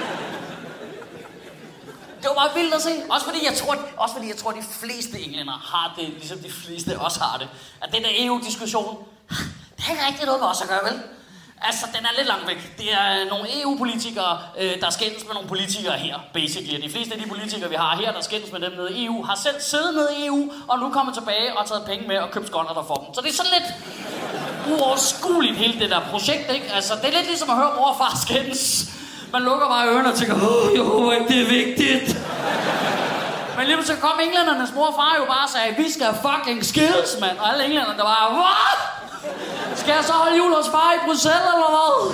Det var bare vildt at se. Også fordi jeg tror, at de fleste englænder har det, ligesom de fleste også har det. At den der EU-diskussion, det er ikke rigtig noget med os at gøre, vel? Altså, den er lidt langt væk. Det er nogle EU-politikere, der skændes med nogle politikere her, basically. De fleste af de politikere, vi har her, der skændes med dem nede i EU, har selv siddet nede i EU, og nu kommer tilbage og taget penge med og købt skånder der for dem. Så det er sådan lidt uoverskueligt, hele det der projekt, ikke? Altså, det er lidt ligesom at høre mor og far skændes. Man lukker bare ørerne og tænker, jo, det er vigtigt. Men lige så kom englændernes mor og far jo bare og sagde, vi skal fucking skilles, mand. Og alle englænderne, der var, hvad? Skal jeg så holde jul hos far i Bruxelles, eller hvad?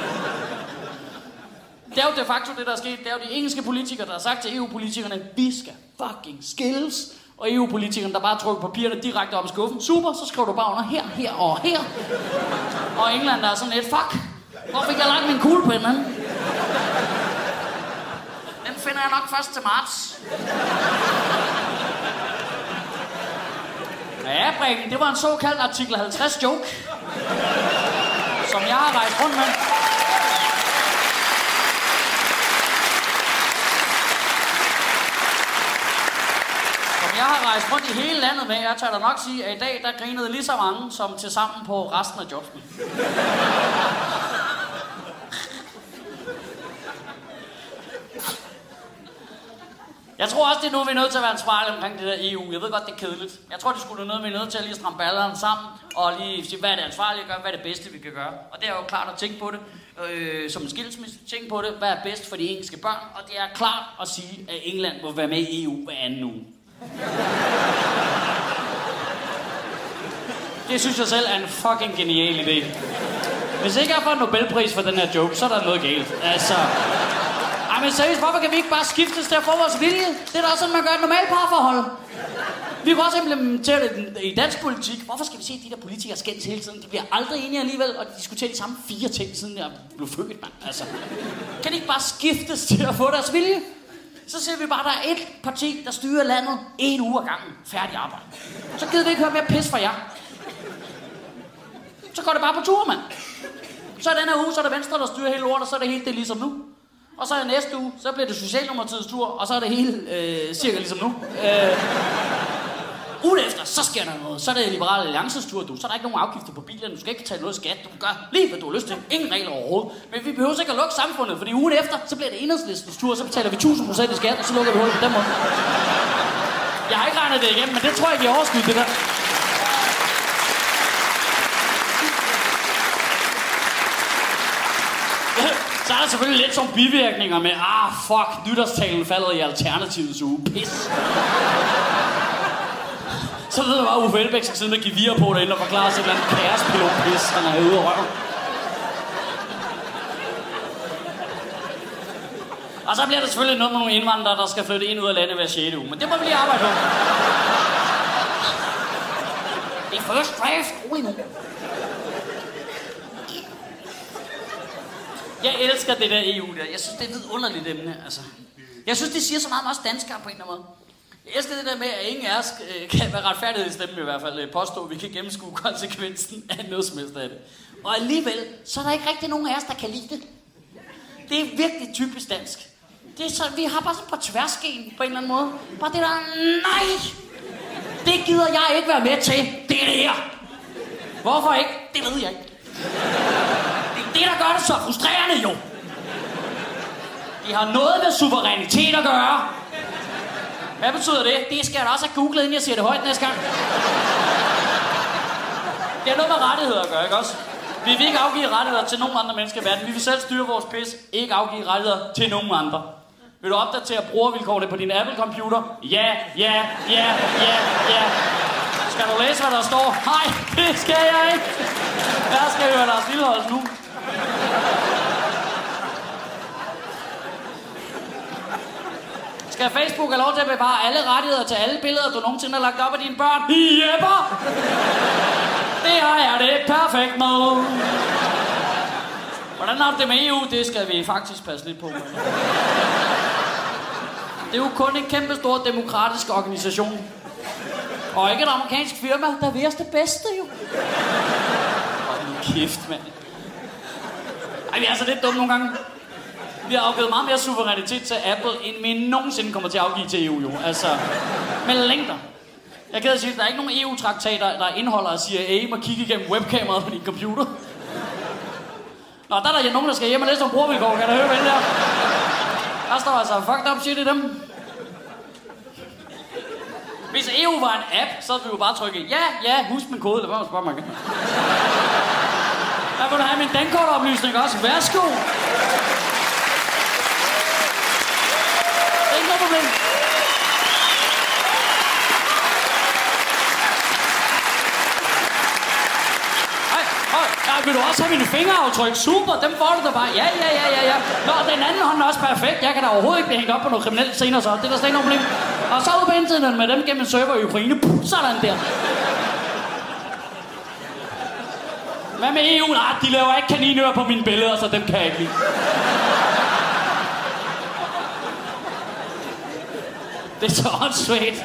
Det er jo de facto det, der er sket. Det er jo de engelske politikere, der har sagt til EU-politikerne, vi skal fucking skilles. Og EU-politikerne, der bare trykker papirerne direkte op i skuffen. Super, så skriver du bare under her, her og her. Og England, der er sådan lidt, fuck. Hvor fik jeg lagt min kuglepen, man? Den finder jeg nok først til marts. Ja, Breken, det var en såkaldt artikel 50 joke, som jeg har rejst rundt med. Som jeg har rejst rundt i hele landet med. Jeg tør da nok sige, at i dag, der grinede lige så mange, som til sammen på resten af jobsen. Jeg tror også, det er nu, vi er nødt til at være ansvarlige omkring det der EU. Jeg ved godt, det er kedeligt. Jeg tror, det skulle være noget, vi er nødt til at lige stramme ballerne sammen, og lige sige, hvad er det ansvarlige at gøre, hvad er det bedste, vi kan gøre. Og det er jo klart at tænke på det, som en skilsmisse, tænke på det, hvad er bedst for de engelske børn. Og det er klart at sige, at England må være med i EU hver anden uge. Det synes jeg selv er en fucking genial idé. Hvis ikke jeg får en Nobelpris for den her joke, så er der noget galt. Altså... Ej, men seriøst, hvorfor kan vi ikke bare skiftes til at få vores vilje? Det er da også sådan, man gør et normalt parforhold. Vi kan også implementere det i dansk politik. Hvorfor skal vi se de der politikere skændes hele tiden? De bliver aldrig enige alligevel, og de diskuterer de samme 4 ting, siden jeg blev født, mand. Altså, kan de ikke bare skiftes til at få deres vilje? Så siger vi bare, at der er et parti, der styrer landet 1 uge ad gangen. Færdig arbejde. Så gider vi ikke høre mere pis fra jer. Så går det bare på tur, mand. Så er den her uge, så er det Venstre, der styrer hele lortet, og så er det helt det ligesom nu. Og så er næste uge, så bliver det Socialdemokratiets tur, og så er det hele cirka ligesom nu. Ugen efter, så sker der noget. Så er det Liberale Alliances tur, du. Så er der ikke nogen afgifter på bilerne. Du skal ikke betale noget skat. Du kan gøre lige, hvad du har lyst til. Ingen regler overhovedet. Men vi behøver ikke at lukke samfundet, fordi ugen efter, så bliver det Enhedslistens tur, så betaler vi 1000% i skat, og så lukker vi hullet på den måde. Jeg har ikke regnet det igennem, men det tror jeg, vi har overskud, det der. Så er der selvfølgelig lidt som bivirkninger med, fuck, nytårstalen falder i Alternativets uge. Pis. Så ved jeg bare, Uffe Elbæk skal sidde med gevir på derinde og forklare sig et eller andet kaospilot-pis, han er ude og røve. Og så bliver det selvfølgelig noget med nogle indvandrere, der skal flytte ind ud af landet hver 6. uge. Men det må vi lige arbejde på. Det er first draft. Rolig nu. Jeg elsker det der EU der. Jeg synes, det er et vidunderligt emne, altså. Jeg synes, det siger så meget om os danskere på en eller anden måde. Jeg elsker det der med, at ingen af os kan være retfærdighedsstemme i hvert fald påstå, at vi kan gennemskue konsekvensen af noget som helst af det. Og alligevel, så er der ikke rigtig nogen af os, der kan lide det. Det er virkelig typisk dansk. Det er så, vi har bare sådan på tværsken på en eller anden måde. Bare det der, nej! Det gider jeg ikke være med til. Det er det her. Hvorfor ikke? Det ved jeg ikke. Det er det, der gør det så frustrerende, jo. Det har noget med suverænitet at gøre. Hvad betyder det? Det skal jeg da også have googlet, inden jeg siger det højt næste gang. Det har noget med rettigheder at gøre, ikke også? Vi vil ikke afgive rettigheder til nogen andre mennesker i verden. Vi vil selv styre vores pis. Ikke afgive rettigheder til nogen andre. Vil du opdatere brugervilkårene på din Apple-computer? Ja. Skal du læse, hvad der står? Nej, det skal jeg ikke. Jeg skal høre Lars Lilleholdt nu. Skal Facebook have lov til at bevare alle rettigheder til alle billeder, du nogensinde har lagt op af dine børn? Jepper! Det har jeg det perfekt med. Hvordan har det med EU? Det skal vi faktisk passe lidt på. Det er jo kun en kæmpe stor demokratisk organisation. Og ikke et amerikansk firma, der vil os det bedste jo. Hold nu kæft, mand. Ej, vi er altså lidt dumme nogle gange. Vi har afgivet meget mere suverænitet til Apple, end vi nogensinde kommer til at afgive til EU jo. Altså, med længder. Jeg kan sige, at der er ikke nogen EU-traktater, der indeholder at CIA må kigge igennem webkameraet på din computer. Nå, der er der nogen, der skal hjem og læse om brugervilkår. Kan du høre, hvad det der? Der står altså fucked up shit i dem. Hvis EU var en app, så ville vi jo bare trykke ja, husk min kode, eller hvad man spørger mig. Der vil du have min dankortoplysning også. Værsgo. Det er ikke noget problem. Vil du også have mine fingeraftryk? Super, dem får du da bare. Ja. Nå, den anden hånd er også perfekt. Jeg kan da overhovedet ikke blive hængt op på noget kriminelt senere så. Det er der slet ikke noget problem. Og så ud på interneten med dem gennem en server i Ukraine. Sådan der. Hvad med EU? Nej, de laver ikke kaninører på mine billeder, så dem kan jeg ikke lide. Det er så åndssvagt.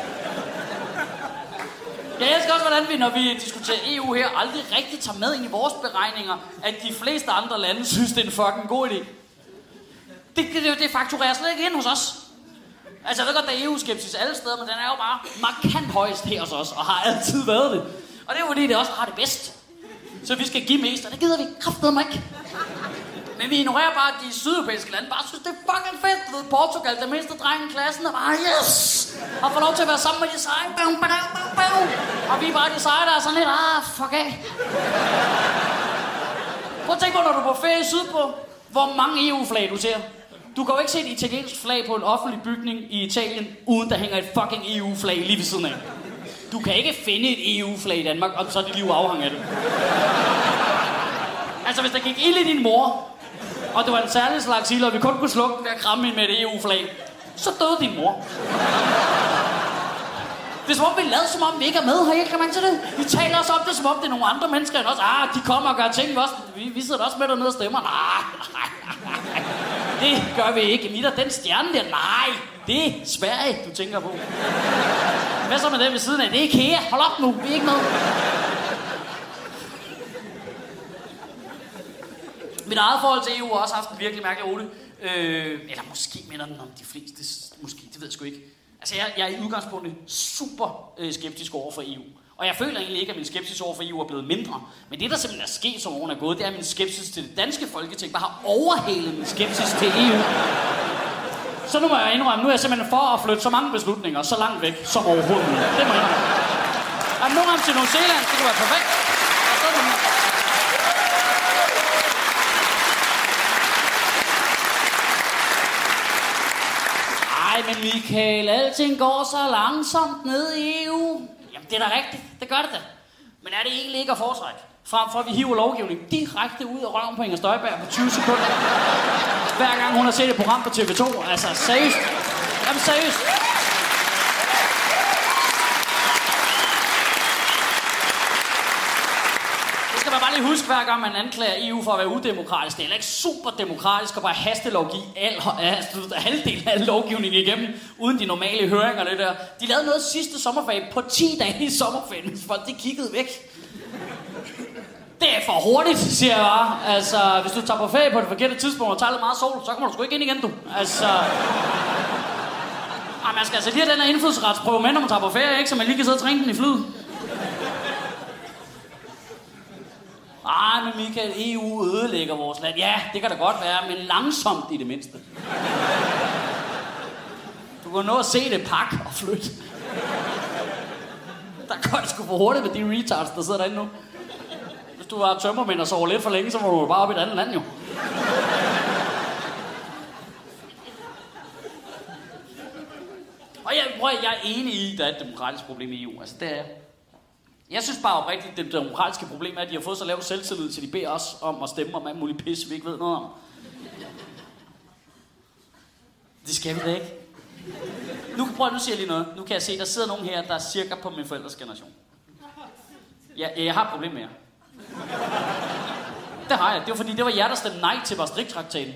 Jeg elsker også, hvordan vi, når vi diskuterer EU her, aldrig rigtig tager med ind i vores beregninger, at de fleste andre lande synes, det er en fucking god idé. Det fakturerer slet ikke ind hos os. Altså, jeg ved godt, der er EU-skepsis alle steder, men den er jo bare markant højst her hos os, og har altid været det. Og det er jo fordi, det også har det bedst. Så vi skal give mest, og det gider vi kraftedeme ikke. Men vi ignorerer bare, at de sydeuropæiske lande bare synes, det er fucking fedt. Du ved, Portugal, den mindste dreng i klassen, og bare yes! Og får lov til at være sammen med de seje. Og vi er bare de seje, der er sådan lidt, fuck af. Prøv at tænke på, når du er på ferie sydpå, hvor mange EU-flag du ser. Du kan jo ikke se et italiensk flag på en offentlig bygning i Italien, uden der hænger et fucking EU-flag lige ved siden af. Du kan ikke finde et EU-flag i Danmark, og så er dit liv afhængig af det. Altså, hvis der gik ild i din mor, og det var en særlig slags ild, og vi kun kunne slukke den ved at kramme hende med et EU-flag, så døde din mor. Det er som om, vi lader som om, vi ikke er med. Har I ikke kommet til det? Vi taler også om det, som om det er nogle andre mennesker end os. De kommer og gør ting også. Vi sidder også med dernede og stemmer. Nej. Det gør vi ikke. Midt af den stjerne der. Nej, det er Sverige, du tænker på. Hvad så med det ved siden af? Det er IKEA. Hold op nu, vi er ikke med. Mit eget forhold til EU har også haft en virkelig mærkelig rute. Eller måske minder den om de fleste. Måske, det ved jeg sgu ikke. Altså, jeg er i udgangspunktet super skeptisk over for EU. Og jeg føler egentlig ikke, at min skepsis over for EU er blevet mindre. Men det, der simpelthen er sket, som årene er gået, det er, at min skepsis til det danske folketing bare har overhalet min skepsis til EU. Så nu må jeg indrømme, nu er jeg simpelthen for at flytte så mange beslutninger så langt væk som overhovedet muligt. Det må jeg indrømme. Nogle gange til New Zealand, det kunne være perfekt. men Michael, alting går så langsomt ned i EU. Jamen, det er da rigtigt. Det gør det da. Men er det egentlig ikke at foretrække? Frem for at vi hiver lovgivning direkte ud af røven på Inger Støjberg på 20 sekunder. Hver gang hun har set et program på TV2. Altså, seriøst. Jamen, seriøst. Det skal man bare lige huske, hver gang man anklager EU for at være udemokratisk. Det er heller ikke super demokratisk at bare hastelovgive halvdelen af lovgivningen igennem, uden de normale høringer. Det der. De lavede noget sidste sommerferie på 10 dage i sommerferien, hvis folk de kiggede væk. Det er for hurtigt, siger jeg bare. Altså, hvis du tager på ferie på det forkerte tidspunkt og tager lidt meget sol, så kommer du sgu ikke ind igen, du. Altså... man skal altså lige have den her indflydelsesretsprøve med, når man tager på ferie, ikke? Så man lige kan sidde og træne den i flyet. Men Michael, EU ødelægger vores land. Ja, det kan da godt være, men langsomt i det mindste. Du kan nå at se det pakke og flytte. Der går det sgu for hurtigt med de retards, der sidder derinde nu. Hvis du var tømmermænd og sover lidt for længe, så må du bare op i et andet land, jo. Og jeg er enig i, at der er et demokratisk problem i EU. Altså, det er... Jeg synes bare oprigtigt, det demokratiske problem er, at de har fået så lav selvtillid, så de beder os om at stemme om alt muligt pis, vi ikke ved noget om. Det skal vi da ikke. Nu siger jeg lige noget. Nu kan jeg se, der sidder nogen her, der er cirka på min forældres generation. Jeg har et problem med jer. Det har jeg. Det var fordi, det var jer, der stemte nej til Maastricht-traktaten.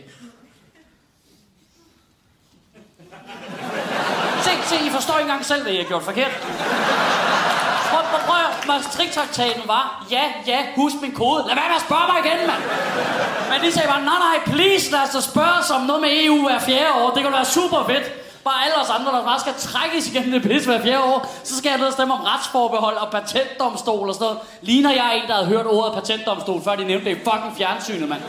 Se, I forstår ikke engang selv, hvad I har gjort forkert. Prøv, Maastricht-traktaten var, ja, husk min kode. Lad være med at spørge mig igen, mand. Men de sagde bare, nej, please, lad os da spørge os om noget med EU hver 4. år. Det kan være super fedt. Bare alle os andre, der bare skal trækkes igennem det pis hver 4. år. Så skal jeg ned og stemme om retsforbehold og patentdomstol og sådan noget. Ligner jeg en, der havde hørt ordet patentdomstol, før de nævnte det i fucking fjernsynet, mand.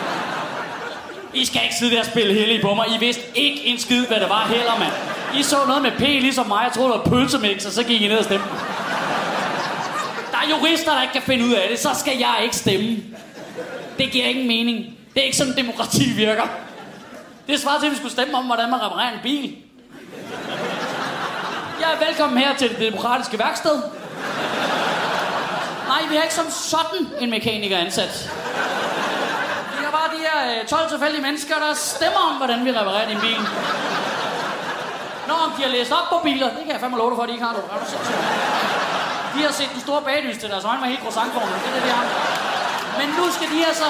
I skal ikke sidde der og spille hellige på mig. I vidste ikke en skid, hvad det var heller, mand. I så noget med P, ligesom mig. Jeg troede, det var pølsemix, og så gik I ned og stemte. Der er jurister, der ikke kan finde ud af det. Så skal jeg ikke stemme. Det giver ingen mening. Det er ikke sådan, demokrati virker. Det svarer til, at vi skulle stemme om, hvordan man reparerer en bil. Jeg er velkommen her til det demokratiske værksted. Nej, vi har ikke som sådan en mekaniker ansat. Vi har bare de her 12 tilfældige mennesker, der stemmer om, hvordan vi reparerer din bil. Om de har læst op på biler, det kan jeg fandme love dig for, at de ikke har det. De har set den store baglys til deres øjne med helt croissantformen. Det er det, de har. Men nu skal de altså...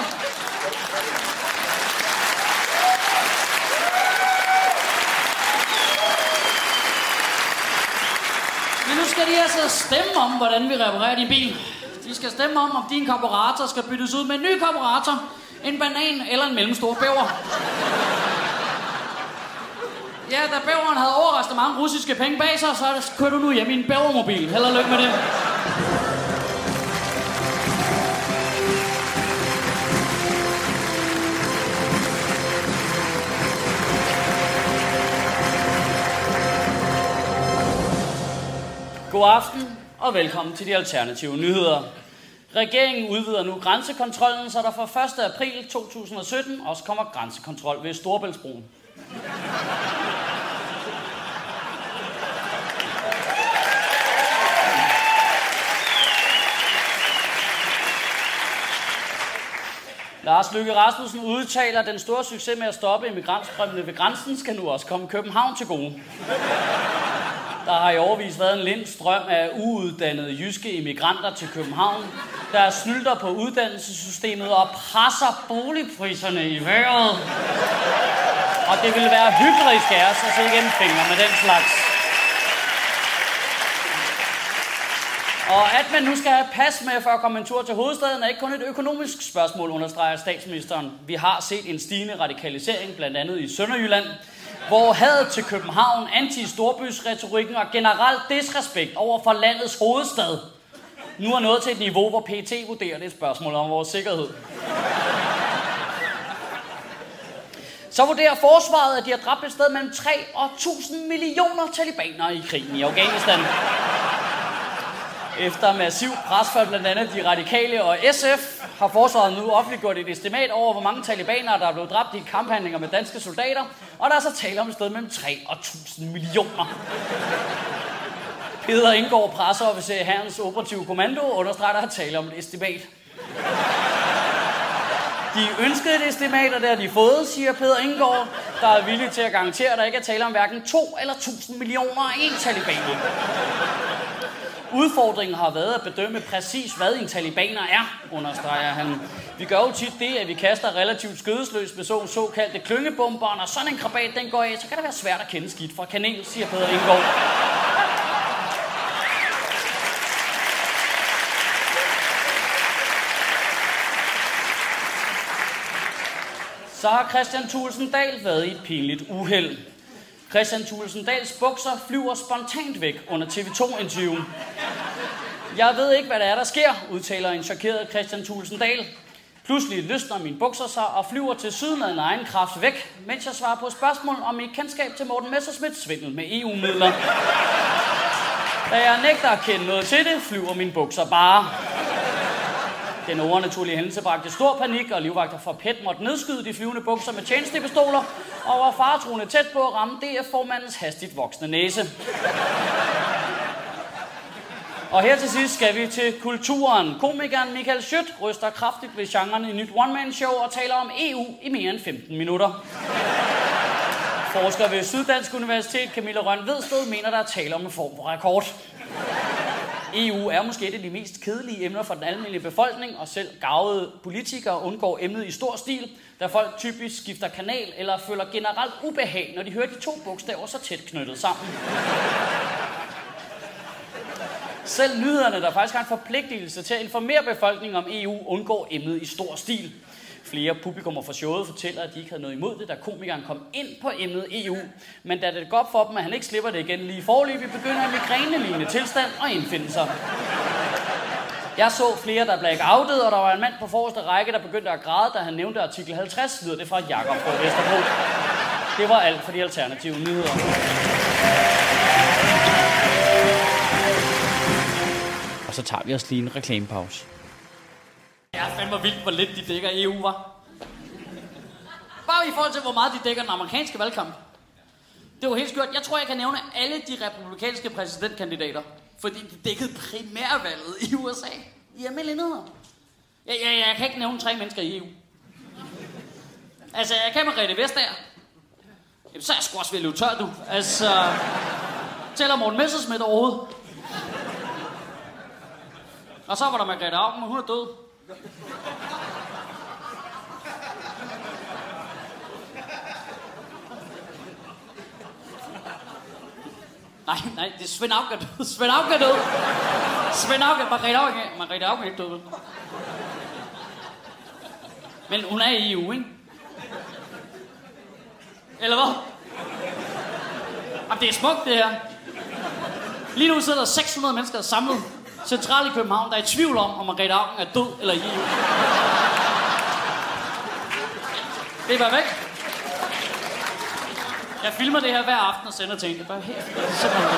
stemme om, hvordan vi reparerer din bil. De skal stemme om din karburator skal byttes ud med en ny karburator, en banan eller en mellemstor bæver. Ja, da bæveren havde overrasket mange russiske penge bag sig, så kører du nu hjem i en bævermobil. Held og lykke med det. God aften og velkommen til de alternative nyheder. Regeringen udvider nu grænsekontrollen, så der fra 1. april 2017 også kommer grænsekontrol ved Storebæltsbroen. Lars Løkke Rasmussen udtaler, at den store succes med at stoppe immigrantstrømmene ved grænsen skal nu også komme København til gode. Der har i årevis været en lind strøm af uuddannede jyske immigranter til København, der snylter på uddannelsessystemet og presser boligpriserne i vejret. Og det vil være hyklerisk af os at se igennem fingre med den slags. Og at man nu skal have pas med for at komme en tur til hovedstaden er ikke kun et økonomisk spørgsmål, understreger statsministeren. Vi har set en stigende radikalisering, blandt andet i Sønderjylland, hvor hadet til København, anti-storbysretorikken og generelt disrespekt over for landets hovedstad nu er nået til et niveau, hvor PET vurderer det spørgsmål om vores sikkerhed. Så vurderer forsvaret, at de har dræbt et sted mellem 3 og 1000 millioner talibanere i krigen i Afghanistan. Efter massiv pres fra blandt andet de radikale og SF, har forsvaret nu offentliggjort et estimat over, hvor mange talibanere, der er blevet dræbt i kamphandlinger med danske soldater, og der er så tale om et sted mellem 3 og 1000 millioner. Peder Indgaard, presseofficer i Hærens Operative Kommando, understreger, at tale om et estimat. De ønskede et estimat, og det har de fået, siger Peder Indgaard, der er villig til at garantere, at der ikke er tale om hverken 2 eller 1000 millioner af en talibaner. Udfordringen har været at bedømme præcis, hvad en talibaner er, understreger han. Vi gør jo tit det, at vi kaster relativt skødesløst med såkaldte klyngebomber, og når sådan en krabat den går af, så kan det være svært at kende skidt fra kanel, siger Peder Indgaard. Så har Kristian Thulesen Dahl været i et pinligt uheld. Kristian Thulesen Dahls bukser flyver spontant væk under TV2-interview. Jeg ved ikke, hvad der er, der sker, udtaler en chokeret Kristian Thulesen Dahl. Pludselig løsner mine bukser sig og flyver til syden af en egen kraft væk, mens jeg svarer på spørgsmål om mit kendskab til Morten Messerschmidts svindel med EU-midler. Da jeg nægter at kende noget til det, flyver mine bukser bare. Den overnaturlige hændelse bragte stor panik, og livvagter fra PET måtte nedskyde de flyvende bukser med tjenestepistoler, og var faretruende tæt på at ramme DF-formandens hastigt voksende næse. Og her til sidst skal vi til kulturen. Komikeren Michael Schiødt ryster kraftigt ved genren i nyt one-man-show og taler om EU i mere end 15 minutter. Forsker ved Syddansk Universitet Camilla Rønn Vedsted mener, der er tale om en form for rekord. EU er måske et af de mest kedelige emner for den almindelige befolkning, og selv garvede politikere undgår emnet i stor stil, da folk typisk skifter kanal eller føler generelt ubehag, når de hører de to bogstaver så tæt knyttet sammen. Selv nyhederne, der faktisk har en forpligtelse til at informere befolkningen om EU, undgår emnet i stor stil. Flere publikummer fra showet fortæller, at de ikke havde noget imod det, da komikeren kom ind på emnet EU. Men da det går op for dem, at han ikke slipper det igen lige foreløbig, begynder en migrænelignende tilstand at indfinde sig. Jeg så flere, der blackouted, og der var en mand på forreste række, der begyndte at græde, da han nævnte artikel 50, lyder det fra Jakob på Vesterbro. Det var alt for de alternative nyheder. Og så tager vi os lige en reklamepause. Det er fandme vildt, hvor lidt de dækker EU, var. Bare i forhold til, hvor meget de dækker den amerikanske valgkamp. Det var helt skørt. Jeg tror, jeg kan nævne alle de republikanske præsidentkandidater. Fordi de dækkede primærvalget i USA. I almindelige nyheder. Jeg kan ikke nævne 3 mennesker i EU. Altså, jeg kan Margrethe Vestager. Jamen, så er jeg sgu også ved at løbe tør, du. Altså, tæller Morten Messerschmidt overhovedet. Og så var der Margrethe Auken, men hun er død. Nej, det er Svend Auken død. Svend Auken død. Svend Auken, Margrethe Auken er ikke død. Men hun er i EU, ikke? Eller hvad? Jamen, det er smukt, det her. Lige nu sidder der 600 mennesker samlet centralt i København, der er i tvivl om Margrethe Auken er død eller i EU. Det er bare væk. Jeg filmer det her hver aften og sender til en. Det er bare helt simpelthen.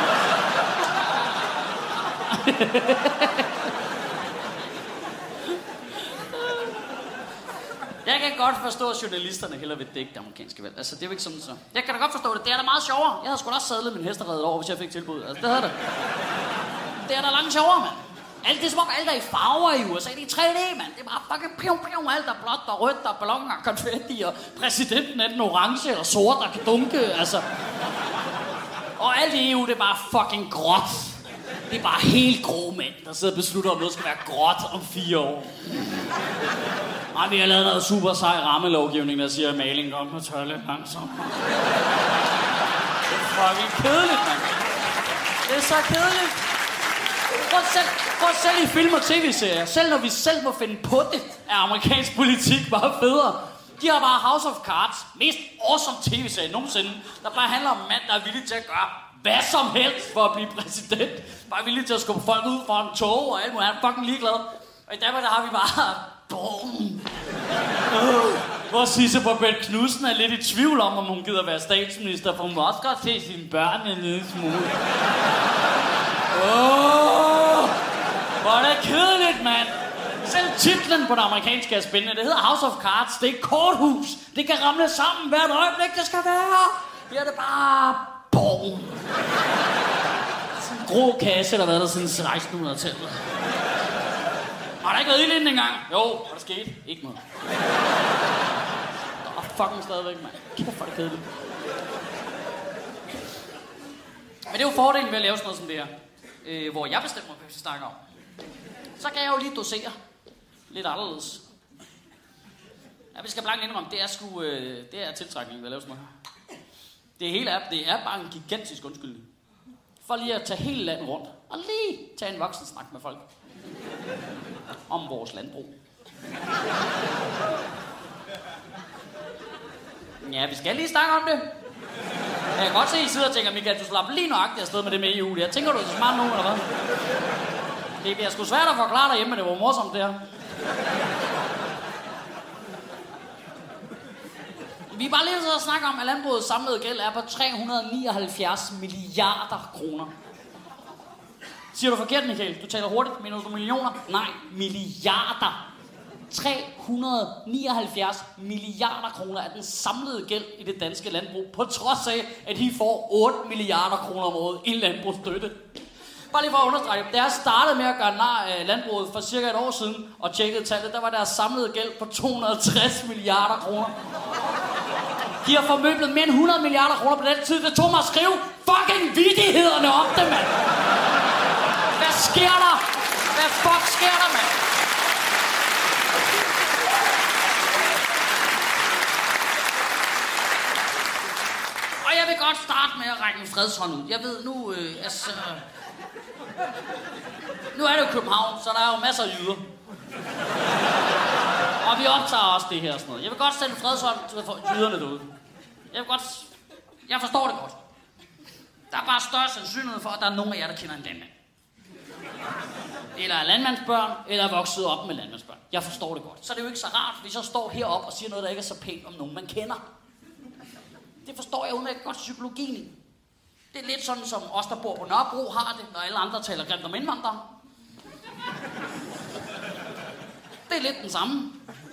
Jeg kan godt forstå, at journalisterne hellere vil dække det amerikanske valg. Altså, det er jo ikke sådan så. Jeg kan da godt forstå det. Det er da meget sjovere. Jeg havde sgu da også sadlet min hesterede over, hvis jeg fik tilbud. Altså, det havde det. Det er da langt sjovere, mand. Alt det er som om alt er i farver i USA. Det er 3D, mand. Det er bare fucking pium. Alt er blåt og rødt og balloner og konfetti. Og præsidenten er den orange eller sort, der kan dunke. Altså. Og alt i EU, det er bare fucking gråt. Det er bare helt grå mænd, der sidder og beslutter, om noget skal være gråt om 4 år. Nej, vi har lavet noget super sej rammelovgivning, der siger, at maling går på toilet langsomt. Det er fucking kedeligt, mand. Det er så kedeligt. Prøv selv i film og tv-serier. Selv når vi selv må finde på det, er amerikansk politik bare federe. De har bare House of Cards, mest awesome tv-serie nogensinde, der bare handler om en mand, der er villig til at gøre hvad som helst for at blive præsident. Bare villig til at skubbe folk ud fra en tog og alt muligt. Han er fucking ligeglad. Og i Danmark, der har vi bare... Hvor Sisse Babette Knudsen er lidt i tvivl om hun gider være statsminister, for hun må også godt se sine børn en lille smule. Titlen på det amerikanske er spændende. Det hedder House of Cards. Det er et korthus. Det kan ramle sammen hvert øjeblik, det skal være. Her er det bare borgen. Sådan en grå kasse, der har været der siden 1600-tallet. Har der ikke været ildinde engang? Jo, og der skete ikke noget. Der er fucking stadigvæk, mand. Kæft, hvor er det kedeligt. Men det er jo fordelen ved at lave sådan noget som det her. Hvor jeg bestemmer, hvad vi skal snakke om. Så kan jeg jo lige dosere. Lidt anderledes. Ja, vi skal blankt indrømme, det er sgu... det er tiltrækning ved at lave sådan noget her. Det hele er, det er bare en gigantisk undskyldning. For lige at tage hele landet rundt. Og lige tage en voksen snak med folk. Om vores landbrug. Ja, vi skal lige snakke om det. Jeg kan godt se, at I sidder og tænker, Michael, du slapper lige nøjagtigt afsted med det med EU. Jeg tænker du, det er smart nu, eller hvad? Det bliver sgu svært at forklare derhjemme, men det var morsomt det her. Vi er bare lige så at snakke om, at landbrugets samlede gæld er på 379 milliarder kroner. Siger du forkert, Michael? Du taler hurtigt. Mener du millioner? Nej, milliarder. 379 milliarder kroner er den samlede gæld i det danske landbrug, på trods af, at I får 8 milliarder kroner om året i landbrugsstøtte. Bare lige for at understrege, da jeg startede med at gøre nar af landbruget for cirka et år siden, og tjekkede tallet, der var deres samlede gæld på 260 milliarder kroner. De har formøblet mere end 100 milliarder kroner på den tid, det tog mig at skrive fucking vittighederne om det, mand. Hvad sker der? Hvad fuck sker der, mand? Og jeg vil godt starte med at række en fredshånd ud. Jeg ved nu, nu er det jo København, så der er jo masser af jyder. Og vi optager også det her og sådan noget. Jeg vil godt sende en fredshånd til jyderne derude. Jeg forstår det godt. Der er bare større sandsynlighed for, at der er nogen af jer, der kender en landmand. Eller er landmandsbørn, eller er vokset op med landmandsbørn. Jeg forstår det godt. Så er det jo ikke så rart, hvis jeg står heroppe og siger noget, der ikke er så pænt om nogen, man kender. Det forstår jeg udmærket godt psykologien i. Det er lidt sådan, som os, der bor på Nørrebro, har det, når alle andre taler grimt om indvandrere. Det er lidt den samme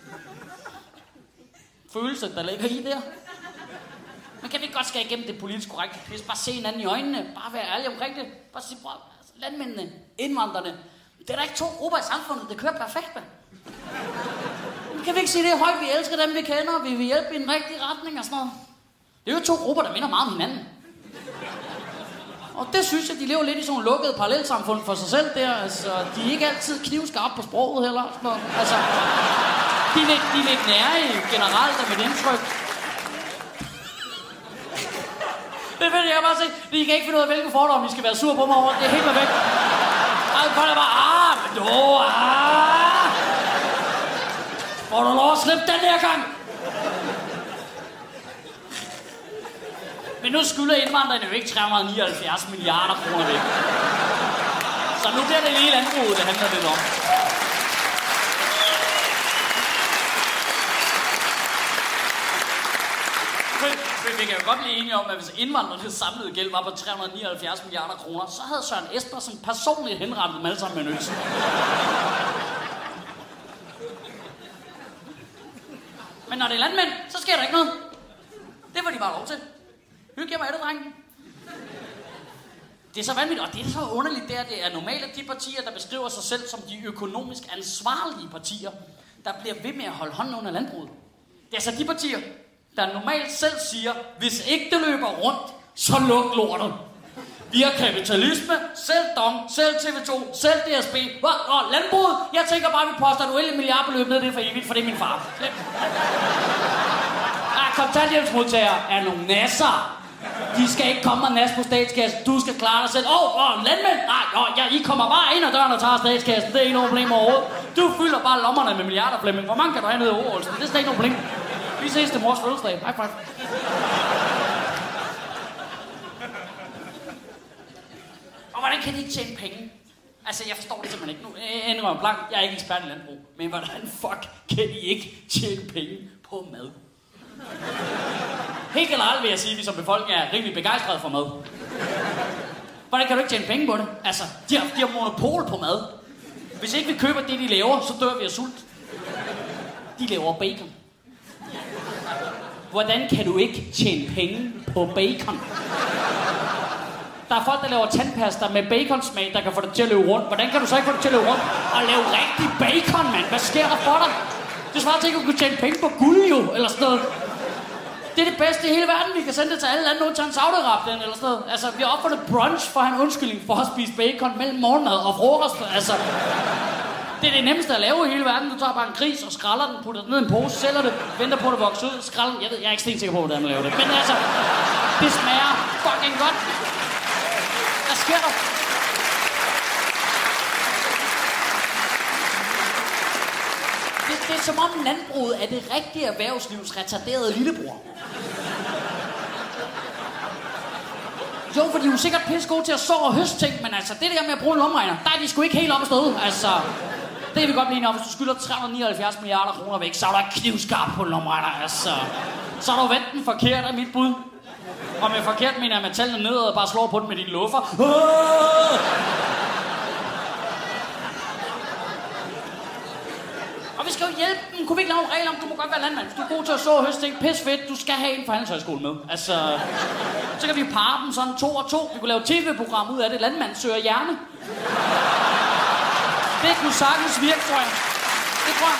følelse, der ligger i der. Men kan vi ikke godt skære igennem det politisk korrekte pis? Bare se hinanden i øjnene. Bare være ærlig omkring det. Bare sige, altså, landmændene, indvandrerne. Det er der ikke to grupper i samfundet, det kører perfekt med. Kan vi ikke sige det højt? Vi elsker dem, vi kender, og vi vil hjælpe i en rigtig retning og sådan noget. Det er jo to grupper, der minder meget om hinanden. Og det synes jeg, de lever lidt i sådan nogle lukkede parallelsamfund for sig selv der. Altså, de er ikke altid knivskarpe på sproget heller. Altså, de er lidt nære generelt af mit indtryk. Det vil jeg bare se. De kan ikke finde ud af, hvilke fordomme I skal være sur på mig over. Det er helt perfekt. Og det bare, får du lov at slippe den her gang? Men nu skylder indvandrerne jo ikke 379 milliarder kroner væk. Så nu bliver det lige landbruget, det handler lidt om. Men vi kan jo godt blive enige om, at hvis indvandrernes samlede gæld var på 379 milliarder kroner, så havde Søren Espersen personligt henrettet dem alle sammen med en økse. Men når det er landmænd, så sker der ikke noget. Det får de bare lov til. Hygge jer med det, drenge. Det er så vanvittigt, og det er så underligt, det er normalt, at de partier, der beskriver sig selv som de økonomisk ansvarlige partier, der bliver ved med at holde hånden under landbruget. Det er så de partier, der normalt selv siger, hvis ikke det løber rundt, så luk lortet. Vi har kapitalisme, selv Dong, selv TV2, selv DSB, og landbruget. Jeg tænker bare, at vi poster et uendeligt milliardbeløb ned det for evigt, for det er min far. Kontanthjælpsmodtagere er nogle nasser. De skal ikke komme og nasse på statskassen. Du skal klare dig selv. Landmænd? Nej, I kommer bare ind ad døren og tager statskassen. Det er ikke noget problem overhovedet. Du fylder bare lommerne med milliarder, Flemming. Hvor mange kan du have nede i Overholsen? Det er slet ikke noget problem. Vi ses til mors fødselsdag. High five. Og hvordan kan de ikke tjene penge? Altså, jeg forstår det simpelthen ikke. Nu ændrer jeg blank. Jeg er ikke ekspert i landbrug. Men hvordan fuck kan de ikke tjene penge på mad? Helt generelt vil jeg sige, at vi som befolkning er rimelig begejstrede for mad. Hvordan kan du ikke tjene penge på det? Altså, de har monopol på mad. Hvis ikke vi køber det, de laver, så dør vi af sult. De laver bacon. Hvordan kan du ikke tjene penge på bacon? Der er folk, der laver tandpasta med baconsmag, der kan få det til at løbe rundt. Hvordan kan du så ikke få det til at løbe rundt og lave rigtig bacon, mand? Hvad sker der for dig? Det svarer til ikke at kunne tjene penge på guld, jo, eller sådan noget. Det er det bedste i hele verden. Vi kan sende det til alle lande undtagen Saudi-Arabien eller sådan noget. Altså, vi har opfundet brunch for en undskyldning for at spise bacon mellem morgenmad og frokost. Altså, det er det nemmeste at lave i hele verden. Du tager bare en gris og skræller den, putter den ned i en pose, sælger det, venter på at det vokser ud, skræller den. Jeg er ikke sikker på, hvordan man laver det. Men altså, det smager fucking godt. Hvad sker der? Det er som om landbruget er det rigtige erhvervslivs retarderede lillebror. Jo, for de er jo sikkert pisse gode til at så og høste ting, men altså, det der med at bruge en lomregner, der er de sgu ikke helt op at stå. Altså, det kan vi godt blive enige om. Hvis du skylder 379 milliarder kroner væk, så er der knivskarp på en lomregner, altså. Så har du vendt den forkert af mit bud. Og med forkert mener jeg med tallene ned og bare slår på den med dine luffer. Og vi skal jo hjælpe dem. Kunne vi ikke lave en regel om, du må godt være landmand. Hvis du er god til at så og høste ting, pis fedt, du skal have en forhandlingshøjskole med. Altså, så kan vi parre dem sådan 2 og 2. Vi kunne lave et tv-program ud af det. Landmand søger hjerne. Det kunne sagtens virke, tror jeg. Det tror jeg.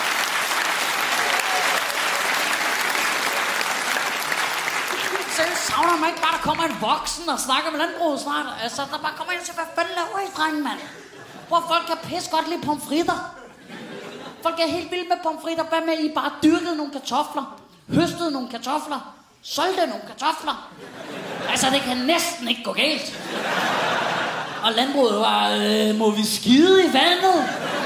Selv savner man ikke bare, der kommer en voksen og snakker med landbruget snart. Altså, der bare kommer ind og siger, hvad fanden laver I, drengen, mand? Hvor folk kan pisse godt lide pomfritter. Folk er helt vilde med pomfritter. Hvad med, I bare dyrkede nogle kartofler? Høstede nogle kartofler? Solgte nogle kartofler? Altså, det kan næsten ikke gå galt. Og landbruget var, må vi skide i vandet?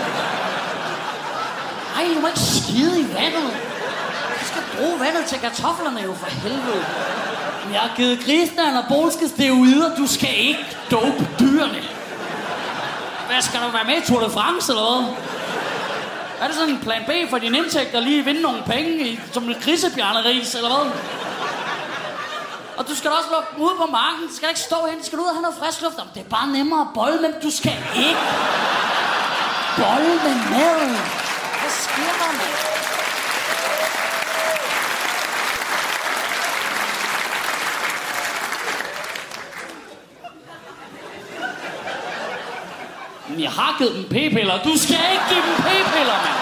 Nej, du må ikke skide i vandet. Vi skal bruge vandet til kartoflerne jo, for helvede. Jeg har givet grisene anaboliske steroider. Du skal ikke dope dyrene. Hvad, skal du være med i Tour de France, eller hvad? Er det sådan en plan B for din indtægt at lige vinde nogle penge som et grisebjørneris, eller hvad? Og du skal da også lukke ud på marken. Du skal ikke stå hen. Du skal ud og have noget frisk luft. Det er bare nemmere at bolle, men du skal ikke bolle med maden. Hvad sker der, mand? Jeg har givet dem p-piller. Du skal ikke give dem p-piller, mand.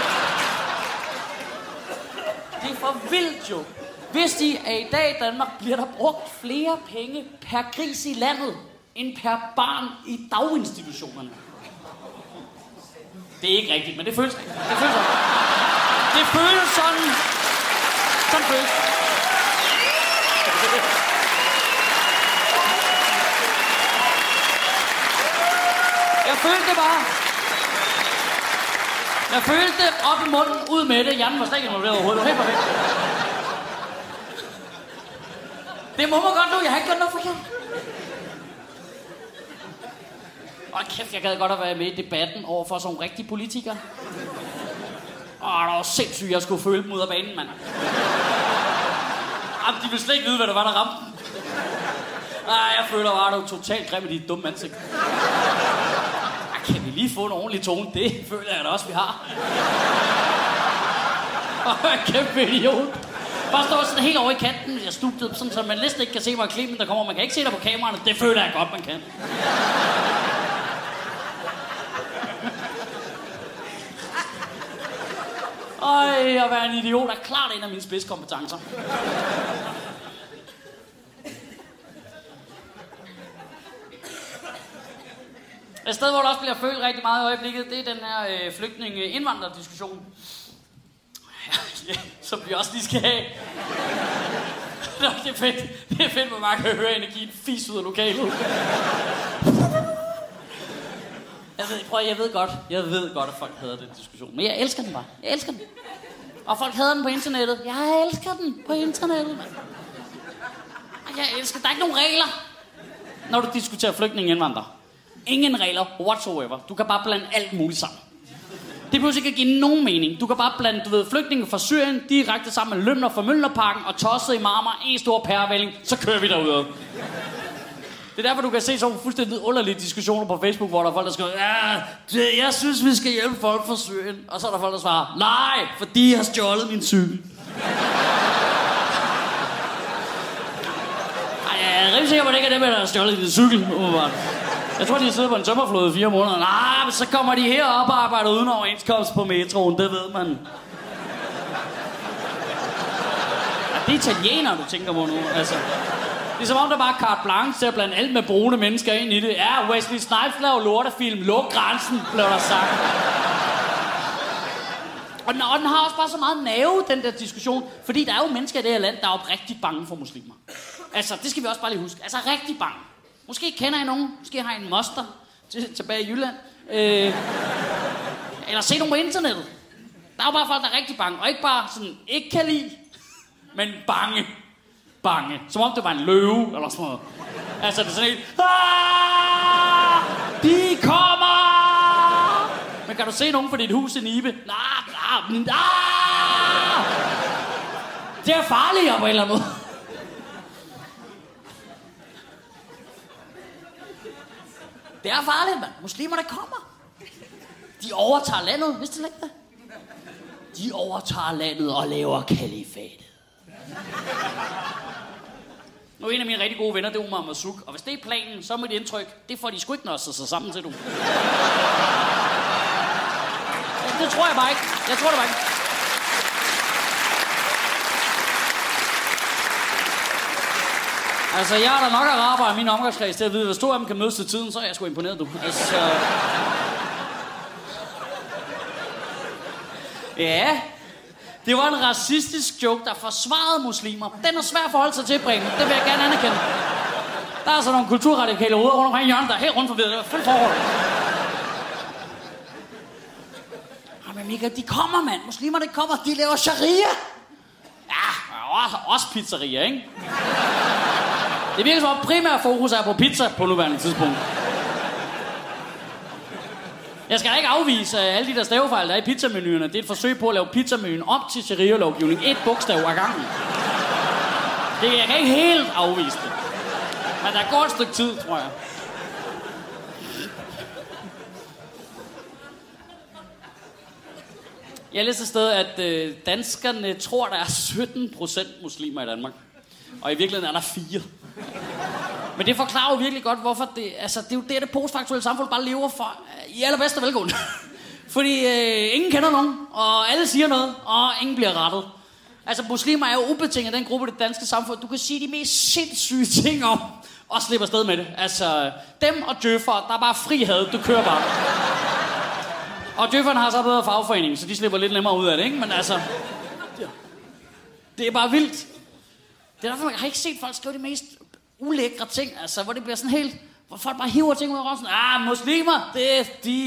Det er for vildt, jo. Vidste I, at i dag i Danmark bliver der brugt flere penge per gris i landet, end per barn i daginstitutionerne? Det er ikke rigtigt, men det føles rigtigt. Det føles sådan. Sådan føles. Jeg følte det op i munden, ud med det. Jan var slet ikke involveret overhovedet. Helt perfekt. Det må man godt nu. Jeg har ikke gjort noget forkert. Kæft, jeg gad godt at være med i debatten over for sådan nogle rigtige politikere. Det var sindssygt, jeg skulle føle dem ud af banen, mand. Jamen, de ville slet ikke vide, hvad der var, der ramte dem. Jeg føler bare, at det var totalt grimt i dit dumme ansigt. Kan vi lige få en ordentlig tone? Det føler jeg da også, vi har. Kæmpe idiot. Bare står sådan helt over i kanten af studiet, sådan, så man næsten ikke kan se, hvor Clemen der kommer. Man kan ikke se dig på kameraerne. Det føler jeg godt, man kan. At være en idiot er klart en af mine spidskompetencer. Et sted, hvor der også bliver følt rigtig meget i øjeblikket, det er den her flygtninge-indvandrerdiskussion. Ja, som vi også lige skal have. Det er fedt, hvor man kan høre energien fis ud af lokalet. Jeg ved godt, at folk hader den diskussion. Men jeg elsker den bare. Jeg elsker den. Og folk hader den på internettet. Jeg elsker den på internettet, mand. Jeg elsker. Der er ikke nogen regler, når du diskuterer flygtninge-indvandrere. Ingen regler whatsoever. Du kan bare blande alt muligt sammen. Det behøver ikke at give nogen mening. Du kan bare blande, flygtninge fra Syrien direkte sammen med lømner fra Møllerparken og tosset i Marmar, en stor pærevælling, så kører vi derude. Det er derfor, du kan se sådan fuldstændig underlige diskussioner på Facebook, hvor der er folk, der skriver, jeg synes, vi skal hjælpe folk fra Syrien. Og så er der folk, der svarer, nej, for de har stjålet min cykel. Jeg er rimelig sikker på, at det ikke er dem, der har stjålet din cykel. Jeg tror, de har siddet på en tømmerflåde i 4 måneder. Nej, men så kommer de herop og arbejder uden overenskomst på metroen, det ved man. Det er italienere, du tænker på nu, altså. Det er som om, der bare er carte blanche til at blande alt med brune mennesker ind i det. Ja, Wesley Snipes laver lortefilm. Luk grænsen, blev der sagt. Og den har også bare så meget nerve, den der diskussion. Fordi der er jo mennesker i det her land, der er oprigtigt bange for muslimer. Altså, det skal vi også bare lige huske. Altså, rigtig bange. Måske kender I nogen. Måske har I en moster tilbage i Jylland. Eller se nogen på internettet. Der er jo bare folk, der er rigtig bange. Og ikke bare sådan, ikke kan lide, men bange. Bange. Som om det var en løve, eller sådan noget. Altså, det er sådan helt... De kommer! Men kan du se nogen fra dit hus i Nibe? Det er farligere på en eller anden måde. Det er farligt, mand. Muslimer, der kommer. De overtager landet. Vidste du ikke det? De overtager landet og laver kalifatet. Nu er en af mine rigtig gode venner, det er Omar Masuk. Og hvis det er planen, så er mit indtryk, det får de sgu ikke nøsset sig sammen til, du. Det tror jeg bare ikke. Jeg tror det bare ikke. Altså, jeg er der nok araber i min omgangskreds til at vide, hvis 2 af dem kan mødes til tiden, så er jeg sgu imponeret, du. Altså... Ja... Det var en racistisk joke, der forsvarede muslimer. Den er svær at forholde sig til, Bremen. Det vil jeg gerne anerkende. Der er altså nogle kulturradikale hoveder rundt omkring hjørnet, der er helt rundt forvirret. Det var fuldt forhold. Men Michael, de kommer, mand. Muslimerne kommer, de laver sharia. Ja, også pizzeria, ikke? Det virker som om primært fokus er på pizza på nuværende tidspunkt. Jeg skal da ikke afvise alle de der stavefejl, der er i pizzamenuerne. Det er et forsøg på at lave pizzamenuen om til sharia-lovgivning. 1 bogstav ad gangen. Jeg kan ikke helt afvise det. Men der går et stykke tid, tror jeg. Jeg læste et sted, at danskerne tror, der er 17% muslimer i Danmark. Og i virkeligheden er der 4. Men det forklarer jo virkelig godt, hvorfor det... Altså, det er jo det postfaktuelle samfund bare lever for i allerbedste velgående. Fordi ingen kender nogen, og alle siger noget, og ingen bliver rettet. Altså, muslimer er jo ubetinget den gruppe i det danske samfund. Du kan sige de mest sindssyge ting om, og slippe afsted med det. Altså, dem og djøffere, der er bare frihed, du kører bare. Og djøfferne har så bedre fagforening, så de slipper lidt nemmere ud af det, ikke? Men altså... Det er bare vildt. Det er derfor, jeg har ikke set folk skrive de mest ulækre ting, altså, hvor det bliver sådan helt... Hvor folk bare hiver ting ud af røven. Muslimer, det er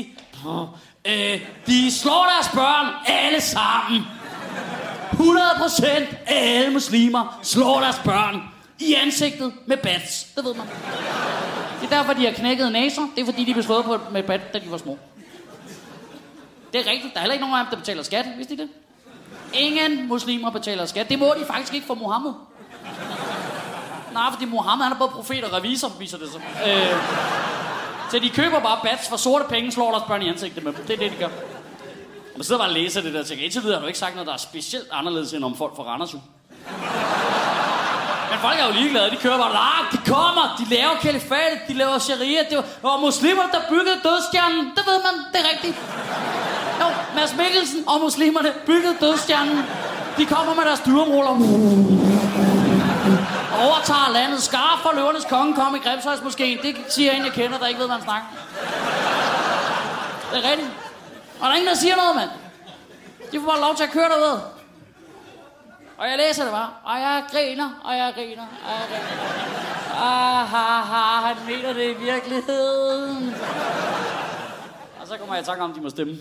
de slår deres børn alle sammen. 100% af alle muslimer slår deres børn i ansigtet med bats. Det ved man. Det er derfor, de har knækket næser. Det er fordi, de blev slået med bat, da de var små. Det er rigtigt. Der er heller ikke nogen af dem, der betaler skat. Vidste I det? Ingen muslimer betaler skat. Det må de faktisk ikke for Mohammed. Nej, fordi Mohammed han er både profet og revisor, viser det så. Så de køber bare bats for sorte penge, slår deres børn i ansigtet med dem. Det er det, de gør. Og man sidder bare og læser det der ting. Indtil videre har du ikke sagt noget, der er specielt anderledes end om folk fra Randers. Men folk er jo ligeglade. De kører bare, de kommer, de laver kalifatet, de laver sharia. Det var muslimer, der byggede dødstjernen. Det ved man, det er rigtigt. Jo, Mads Mikkelsen og muslimerne byggede dødstjernen. De kommer med deres dyromruller. Overtager landet. Skarp for løvernes konge kom i Grebshøjsmoskeen. Det siger en, jeg kender, der ikke ved, hvad han snakker. Det er rigtigt. Og der er ingen, der siger noget, mand. De får bare lov til at køre derude. Og jeg læser det bare. Og jeg griner, og jeg griner, og jeg griner. Han mener det i virkeligheden. Og så kommer jeg i tanke om, de må stemme.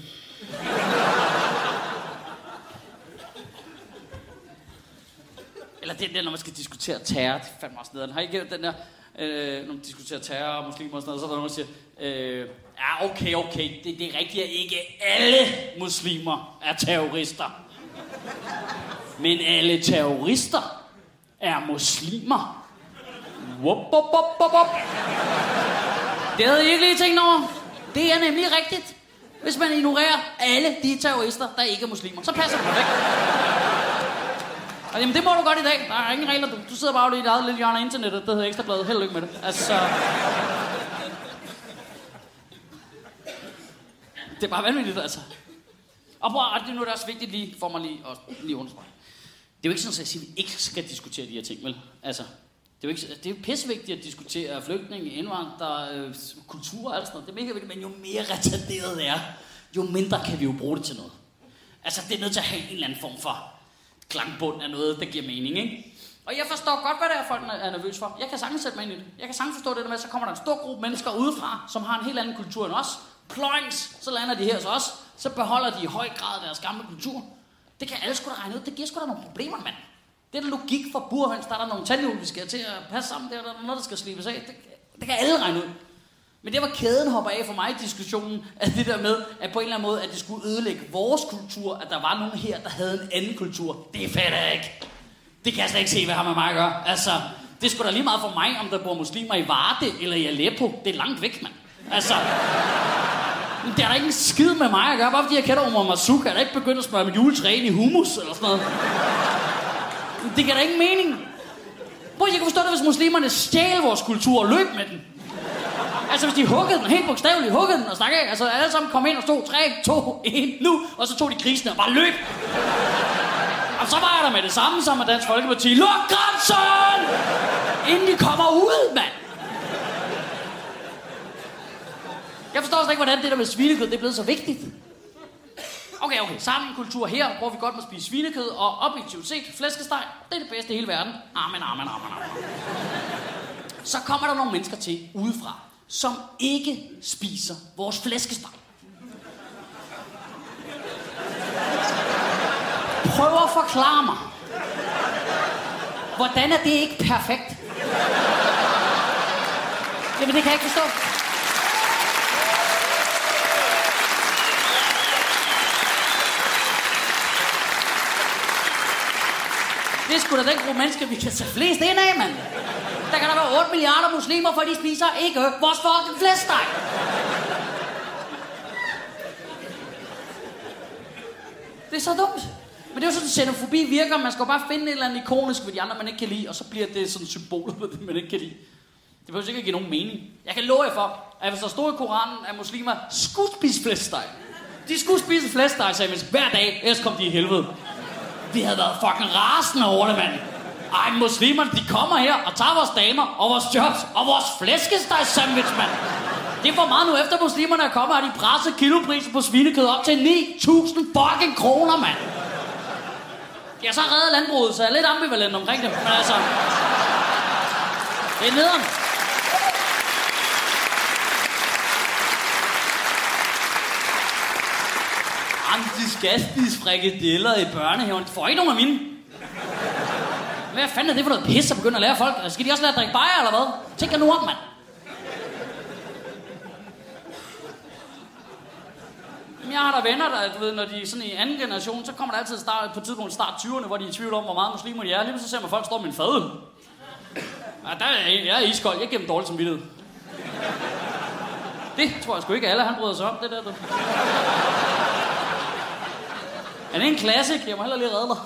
Eller den der, når man skal diskutere terror. Det er fandme også nederen. Har I gjort den der, når man diskuterer terror og muslimer og sådan noget, så er der nogen, der siger, ja, okay, det er rigtigt, at ikke alle muslimer er terrorister. Men alle terrorister er muslimer. Wop. Det havde I ikke lige tænkt over. Det er nemlig rigtigt. Hvis man ignorerer alle de terrorister, der ikke er muslimer, så passer det væk. Og jamen, det må du godt i dag. Der er ingen regler. Du sidder bare i dit eget lille hjørne af internettet. Det hedder Ekstrabladet. Held og lykke med det. Altså... Det er bare vanvittigt, altså. Og nu er det også vigtigt lige for mig lige understrege. Det er jo ikke sådan, at jeg siger, at vi ikke skal diskutere de her ting, vel? Altså, det er jo pissevigtigt at diskutere flygtninge, indvandrere, kultur og alt sådan noget. Det er mega vigtigt, men jo mere retarderet det er, jo mindre kan vi jo bruge det til noget. Altså, det er nødt til at have en eller anden form for klangbund af noget, der giver mening, ikke? Og jeg forstår godt, hvad det er, folk er nervøs for. Jeg kan sagtens sætte mig ind i det. Jeg kan sagtens forstå det der med, at så kommer der en stor gruppe mennesker udefra, som har en helt anden kultur end os. Ploings, så lander de her hos os. Så beholder de i høj grad deres gamle kultur. Det kan alle sgu da regne ud. Det giver sgu da nogle problemer, mand. Det er der logik for burhøns. Der er der nogle tandhjul, vi skal til at passe sammen. Der er noget, der skal slibes af. Det kan alle regne ud. Men det var kæden hopper af for mig i diskussionen, at det der med, at på en eller anden måde, at det skulle ødelægge vores kultur, at der var nogen her, der havde en anden kultur. Det fatter jeg ikke. Det kan jeg slet ikke se, hvad har med mig at gøre. Altså, det skulle da lige meget for mig, om der bor muslimer i Varde eller i Aleppo. Det er langt væk, mand. Altså, det er der ikke en skid med mig at gøre. Bare fordi jeg kender Omar Marzouk, er der ikke begyndt at smøre mit juletræ ind i hummus eller sådan noget. Det giver da ingen mening. Prøv, jeg kan forstå det, hvis muslimerne stjæler vores kultur og løb med den. Altså, hvis de huggede den, helt bogstaveligt huggede den og stak af. Altså, alle sammen kom ind og stod 3, 2, 1, nu. Og så tog de grisene og bare løb. Og så var jeg der med det samme som med Dansk Folkeparti. Luk grænsen! Inden de kommer ud, mand! Jeg forstår slet ikke, hvordan det der med svinekød, det er blevet så vigtigt. Okay, sammen kultur her, hvor vi godt må spise svinekød, og objektivt set, flæskesteg, det er det bedste i hele verden. Amen. Så kommer der nogle mennesker til udefra, som ikke spiser vores flæskesteg. Prøv at forklare mig. Hvordan er det ikke perfekt? Jamen, det kan jeg ikke forstå. Det er sgu da den gruppe mennesker, vi kan tage flest ind af, mand. Der kan der være 8 milliarder muslimer, for de spiser ikke vores fucking flæskesteg. Det er så dumt. Men det er jo sådan, at xenofobi virker. Man skal bare finde et eller andet ikonisk ved de andre, man ikke kan lide, og så bliver det sådan symboler på det, man ikke kan lide. Det behøver sikkert give nogen mening. Jeg kan love jer for, at hvis der stod i Koranen, at muslimer skulle spise flæskesteg. De skulle spise flæskesteg, sagde man, hver dag, ellers kom de i helvede. Vi havde været fucking rasende over det, mand. Ej, muslimerne, de kommer her og tager vores damer og vores jobs og vores flæskesteg sandwich, mand. Det er for meget nu efter muslimerne er kommet, og de presset kiloprisen på svinekød op til 9.000 fucking kroner, mand. Jeg så reddet landbruget, så jeg er lidt ambivalent omkring det, men altså... Det er nederen. De skal spise frikadeller i børnehaven. De får ikke nogen af mine. Hvad fanden er det for noget pis at begynde at lære folk? Skal de også lære at drikke bajer eller hvad? Tænk jer nu om, mand. Jeg har der venner, der, du ved, når de er sådan i anden generation, så kommer der altid på et tidspunkt start 20'erne, hvor de er i tvivl om, hvor meget muslimer de er. Lige så ser man folk står med en fadøl. Ja, der er jeg er iskold. Jeg giver dem dårligt samvittighed. Det tror jeg sgu ikke alle, han bryder sig om, det der. Er det en classic? Jeg må hellere lige redde dig.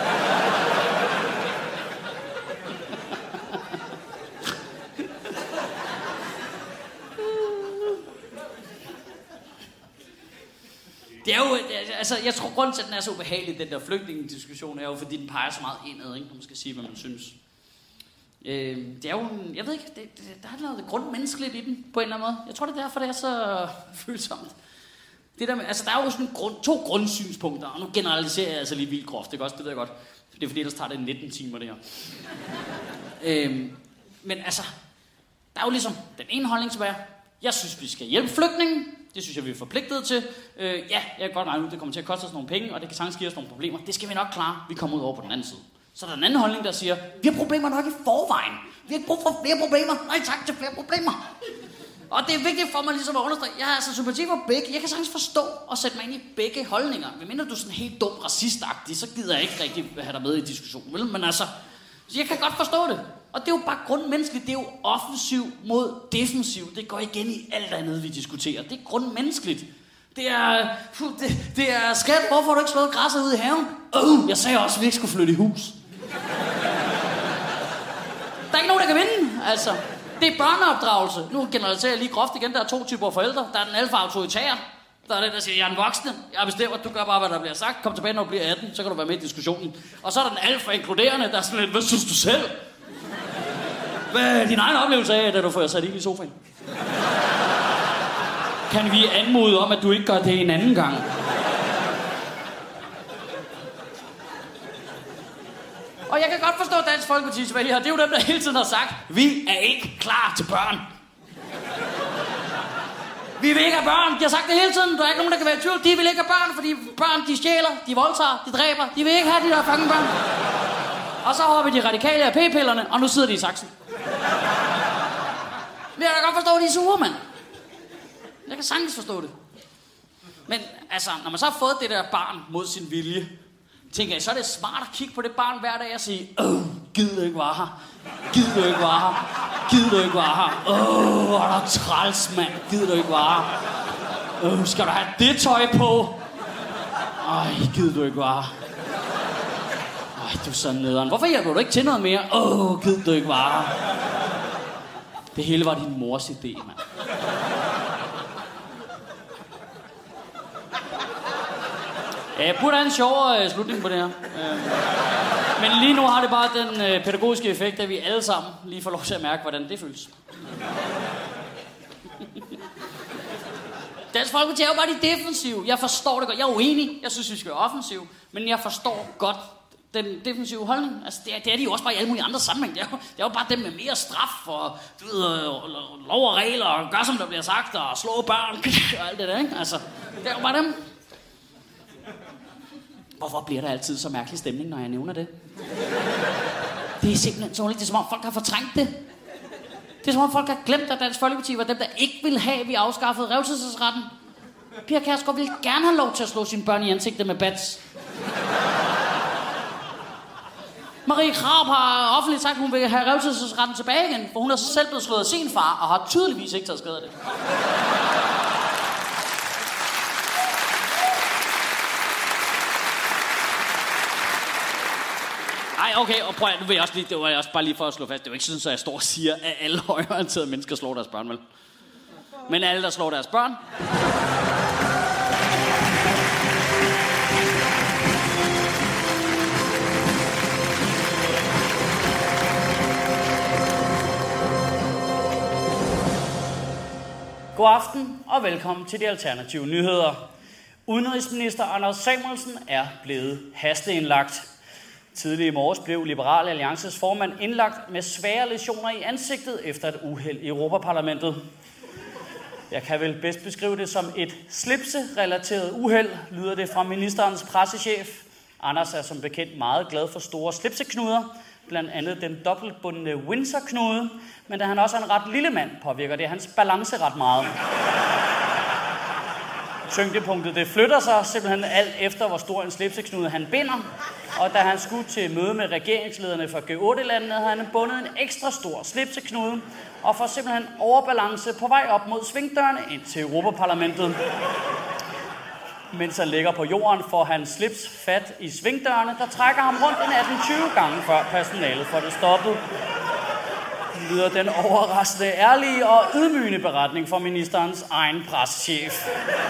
Det er jo, altså, jeg tror, grunden til, at den er så ubehagelig, den der flygtningediskussion, er jo, fordi den peger så meget indad, ikke? Når man skal sige, hvad man synes. Det er jo, jeg ved ikke, der er noget grundmenneskeligt i den, på en eller anden måde. Jeg tror, det er derfor, det er så følsomt. Det der med, altså, der er jo sådan to grundsynspunkter, og nu generaliserer jeg altså lige vildt groft, det ved jeg godt. Det er fordi, ellers tager det 19 timer, det her. Men altså, der er jo ligesom den ene holdning tilbage. Jeg synes, vi skal hjælpe flygtninge. Det synes jeg, vi er forpligtet til. Ja, jeg kan godt regne ud, det kommer til at koste os nogle penge, og det kan sagtens give os nogle problemer. Det skal vi nok klare. Vi kommer ud over på den anden side. Så er der en anden holdning, der siger, vi har problemer nok i forvejen. Vi har ikke brug for flere problemer. Nej tak til flere problemer. Og det er vigtigt for mig ligesom at understrege, jeg har altså sympati for begge. Jeg kan sagtens forstå og sætte mig ind i begge holdninger. Men mindre du er sådan helt dum racistagtig, så gider jeg ikke rigtig have dig med i diskussionen. Vel? Men altså, Så jeg kan godt forstå det. Og det er jo bare grundmenneskeligt. Det er jo offensiv mod defensiv. Det går igen i alt andet, vi diskuterer. Det er grundmenneskeligt. Det er skat, hvorfor har du ikke slået græsset ud i haven? Jeg sagde også, at vi ikke skulle flytte i hus. Der er ikke nogen, der kan vinde, altså. Det er børneopdragelse. Nu generaliserer jeg lige groft igen. Der er 2 typer forældre. Der er den alfa-autoritære. Der er den, der siger, jeg er en voksne. Jeg bestemmer, at du gør bare, hvad der bliver sagt. Kom tilbage, når du bliver 18, så kan du være med i diskussionen. Og så er der den alfa-inkluderende, der er sådan lidt, hvad synes du selv? Hvad er din egen oplevelse af, da du får sat ind i sofaen? Kan vi anmode om, at du ikke gør det en anden gang? Og jeg kan godt forstå Dansk Folkepartis vælgere. Det er jo dem, der hele tiden har sagt, vi er ikke klar til børn. Vi vil ikke have børn. De har sagt det hele tiden. Der er ikke nogen, der kan være i tvivl. De vil ikke have børn, fordi børn, de stjæler, de voldtager, de dræber. De vil ikke have de der fucking børn. Og så hopper de radikale af p-pillerne, og nu sidder de i saksen. Men jeg kan godt forstå, at de er sure, mand. Jeg kan sagtens forstå det. Men altså, når man så har fået det der barn mod sin vilje, tænker jeg, så er det smart at kigge på det barn hver dag og sige, gider du ikke være her? Gider du ikke være her? Gider du ikke være her? Hvor er der træls, mand. Gider du ikke være her? Skal du have det tøj på? Gider du ikke være her? Du er sådan nederen. Hvorfor hjælper du ikke til noget mere? Gider du ikke være her? Det hele var din mors idé, mand. Ja, jeg burde have en sjovere slutning på det her. Men lige nu har det bare den pædagogiske effekt, at vi alle sammen lige får lov til at mærke, hvordan det føles. Dansk Folkeparti er jo bare de defensive. Jeg forstår det godt. Jeg er uenig. Jeg synes, vi skal være offensive. Men jeg forstår godt den defensive holdning. Altså, det er de jo også bare i alle mulige andre sammenhæng. Det er jo bare dem med mere straf og lov og regler og gør, som der bliver sagt, og slå børn og alt det der, ikke? Altså, det er jo bare dem. Hvorfor bliver der altid så mærkelig stemning, når jeg nævner det? Det er simpelthen så underligt. Det er som om folk har fortrængt det. Det er som om folk har glemt, at Dansk Folkeparti var dem, der ikke ville have, at vi afskaffede revselsesretten. Pia Kjærsgaard ville gerne have lov til at slå sine børn i ansigtet med bats. Marie Krarup har offentligt sagt, at hun vil have revselsesretten tilbage igen, for hun er selv blevet slået af sin far, og har tydeligvis ikke taget skade af det. Ej, okay, og prøv, nu vil jeg også lige, det var jeg også bare lige for at slå fast, det er jo ikke sådan, at jeg står og siger, at alle højreorienterede mennesker slår deres børn, vel? Men alle, der slår deres børn. God aften og velkommen til de alternative nyheder. Udenrigsminister Anders Samuelsen er blevet hasteindlagt. Tidlig i morges blev Liberal Alliances formand indlagt med svære læsioner i ansigtet efter et uheld i Europaparlamentet. Jeg kan vel bedst beskrive det som et slipse-relateret uheld, lyder det fra ministerens pressechef. Anders er som bekendt meget glad for store slipseknuder, blandt andet den dobbeltbundne Windsor-knude, men da han også er en ret lille mand, påvirker det hans balance ret meget. Tyngdepunktet det flytter sig simpelthen alt efter, hvor stor en slipseknude han binder. Og da han skulle til møde med regeringslederne fra G8-landene, havde han bundet en ekstra stor slipseknude og får simpelthen overbalance på vej op mod svingdørene ind til Europaparlamentet. Mens han ligger på jorden, får han slips fat i svingdørene, der trækker ham rundt en 18-20 gange før personalet får det stoppet. Lyder den overraskende, ærlige og ydmygende beretning fra ministerens egen pressechef.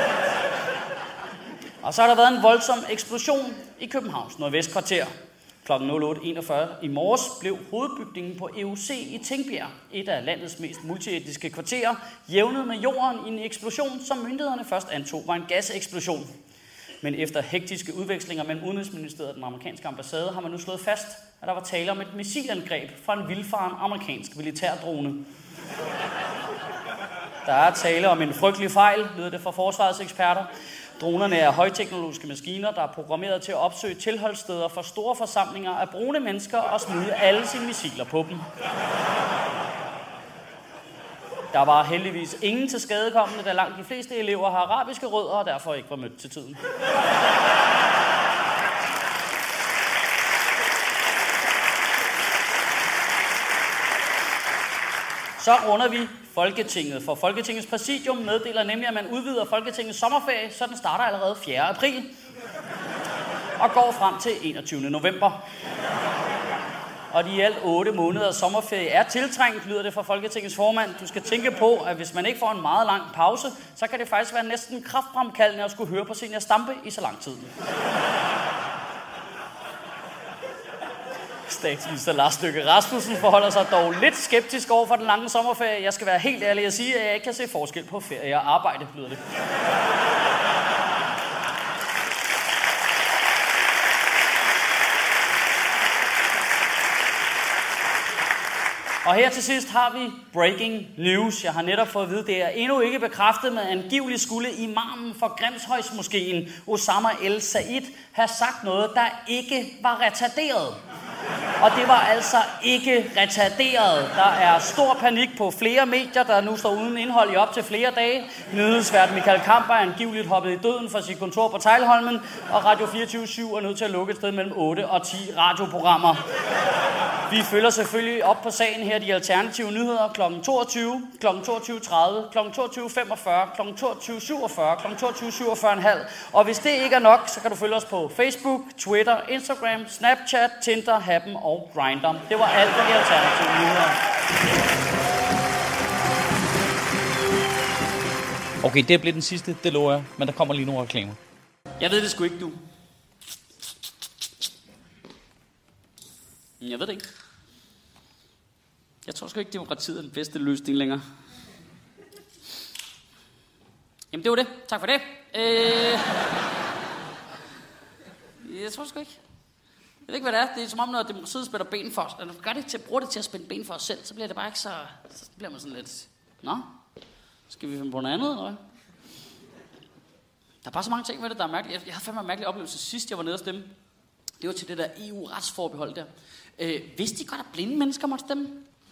Og så har der været en voldsom eksplosion i Københavns Nordvestkvarter. Kl. 08.41 i morges blev hovedbygningen på EUC i Tingbjerg, et af landets mest multietniske kvarterer, jævnet med jorden i en eksplosion, som myndighederne først antog var en gaseksplosion. Men efter hektiske udvekslinger mellem Udenrigsministeriet og den amerikanske ambassade har man nu slået fast, at der var tale om et missilangreb fra en vildfaren amerikansk militærdrone. Der er tale om en frygtelig fejl, lyder det fra forsvarets eksperter. Dronerne er højteknologiske maskiner, der er programmeret til at opsøge tilholdssteder for store forsamlinger af brune mennesker og smide alle sine missiler på dem. Der var heldigvis ingen til skadekommende, da langt de fleste elever har arabiske rødder og derfor ikke var mødt til tiden. så runder vi Folketinget. For Folketingets præsidium meddeler nemlig, at man udvider Folketingets sommerferie, så den starter allerede 4. april og går frem til 21. november. Og de i alt 8 måneder sommerferie er tiltrængt, lyder det fra Folketingets formand. Du skal tænke på, at hvis man ikke får en meget lang pause, så kan det faktisk være næsten kraftfremkaldende at skulle høre på Senior Stampe i så lang tid. Statsminister Lars Løkke Rasmussen forholder sig dog lidt skeptisk over for den lange sommerferie. Jeg skal være helt ærlig at sige, at jeg ikke kan se forskel på ferie og arbejde, lyder det. Og her til sidst har vi breaking news. Jeg har netop fået at vide, det er endnu ikke bekræftet, men angiveligt skulle imamen for Grimshøjsmoskeen, Osama El Said, have sagt noget, der ikke var retarderet. Og det var altså ikke retarderet. Der er stor panik på flere medier, der nu står uden indhold i op til flere dage. Nyhedsvært Michael Kamper er angiveligt hoppet i døden fra sit kontor på Teglholmen, og Radio 24/7 er nødt til at lukke et sted mellem 8 og 10 radioprogrammer. Vi følger selvfølgelig op på sagen her, de alternative nyheder kl. 22, kl. 22.30, kl. 22.45, kl. 22.47, kl. 22.47,5. Og hvis det ikke er nok, så kan du følge os på Facebook, Twitter, Instagram, Snapchat, Tinder, Happen og Grindr. Det var alt for de alternative nyheder. Okay, det bliver den sidste, det lover jeg, men der kommer lige nogle reklamer. Jeg ved det sgu ikke, du. Jeg ved det ikke. Jeg tror sgu ikke, demokratiet er den bedste løsning længere. Jamen, det var det. Tak for det. Jeg tror sgu ikke. Jeg ved ikke, hvad det er. Det er som om, når demokratiet spænder ben for os. Når vi gør det til, bruger det til at spænde ben for os selv, så bliver det bare ikke så... Så bliver man sådan lidt... Nå, skal vi finde på noget andet, eller hvad? Der er bare så mange ting ved det, der er mærkeligt. Jeg havde fandme en mærkelig oplevelse sidst, jeg var nede og stemme. Det var til det der EU-retsforbehold der. Vidste de godt, at blinde mennesker måtte stemme?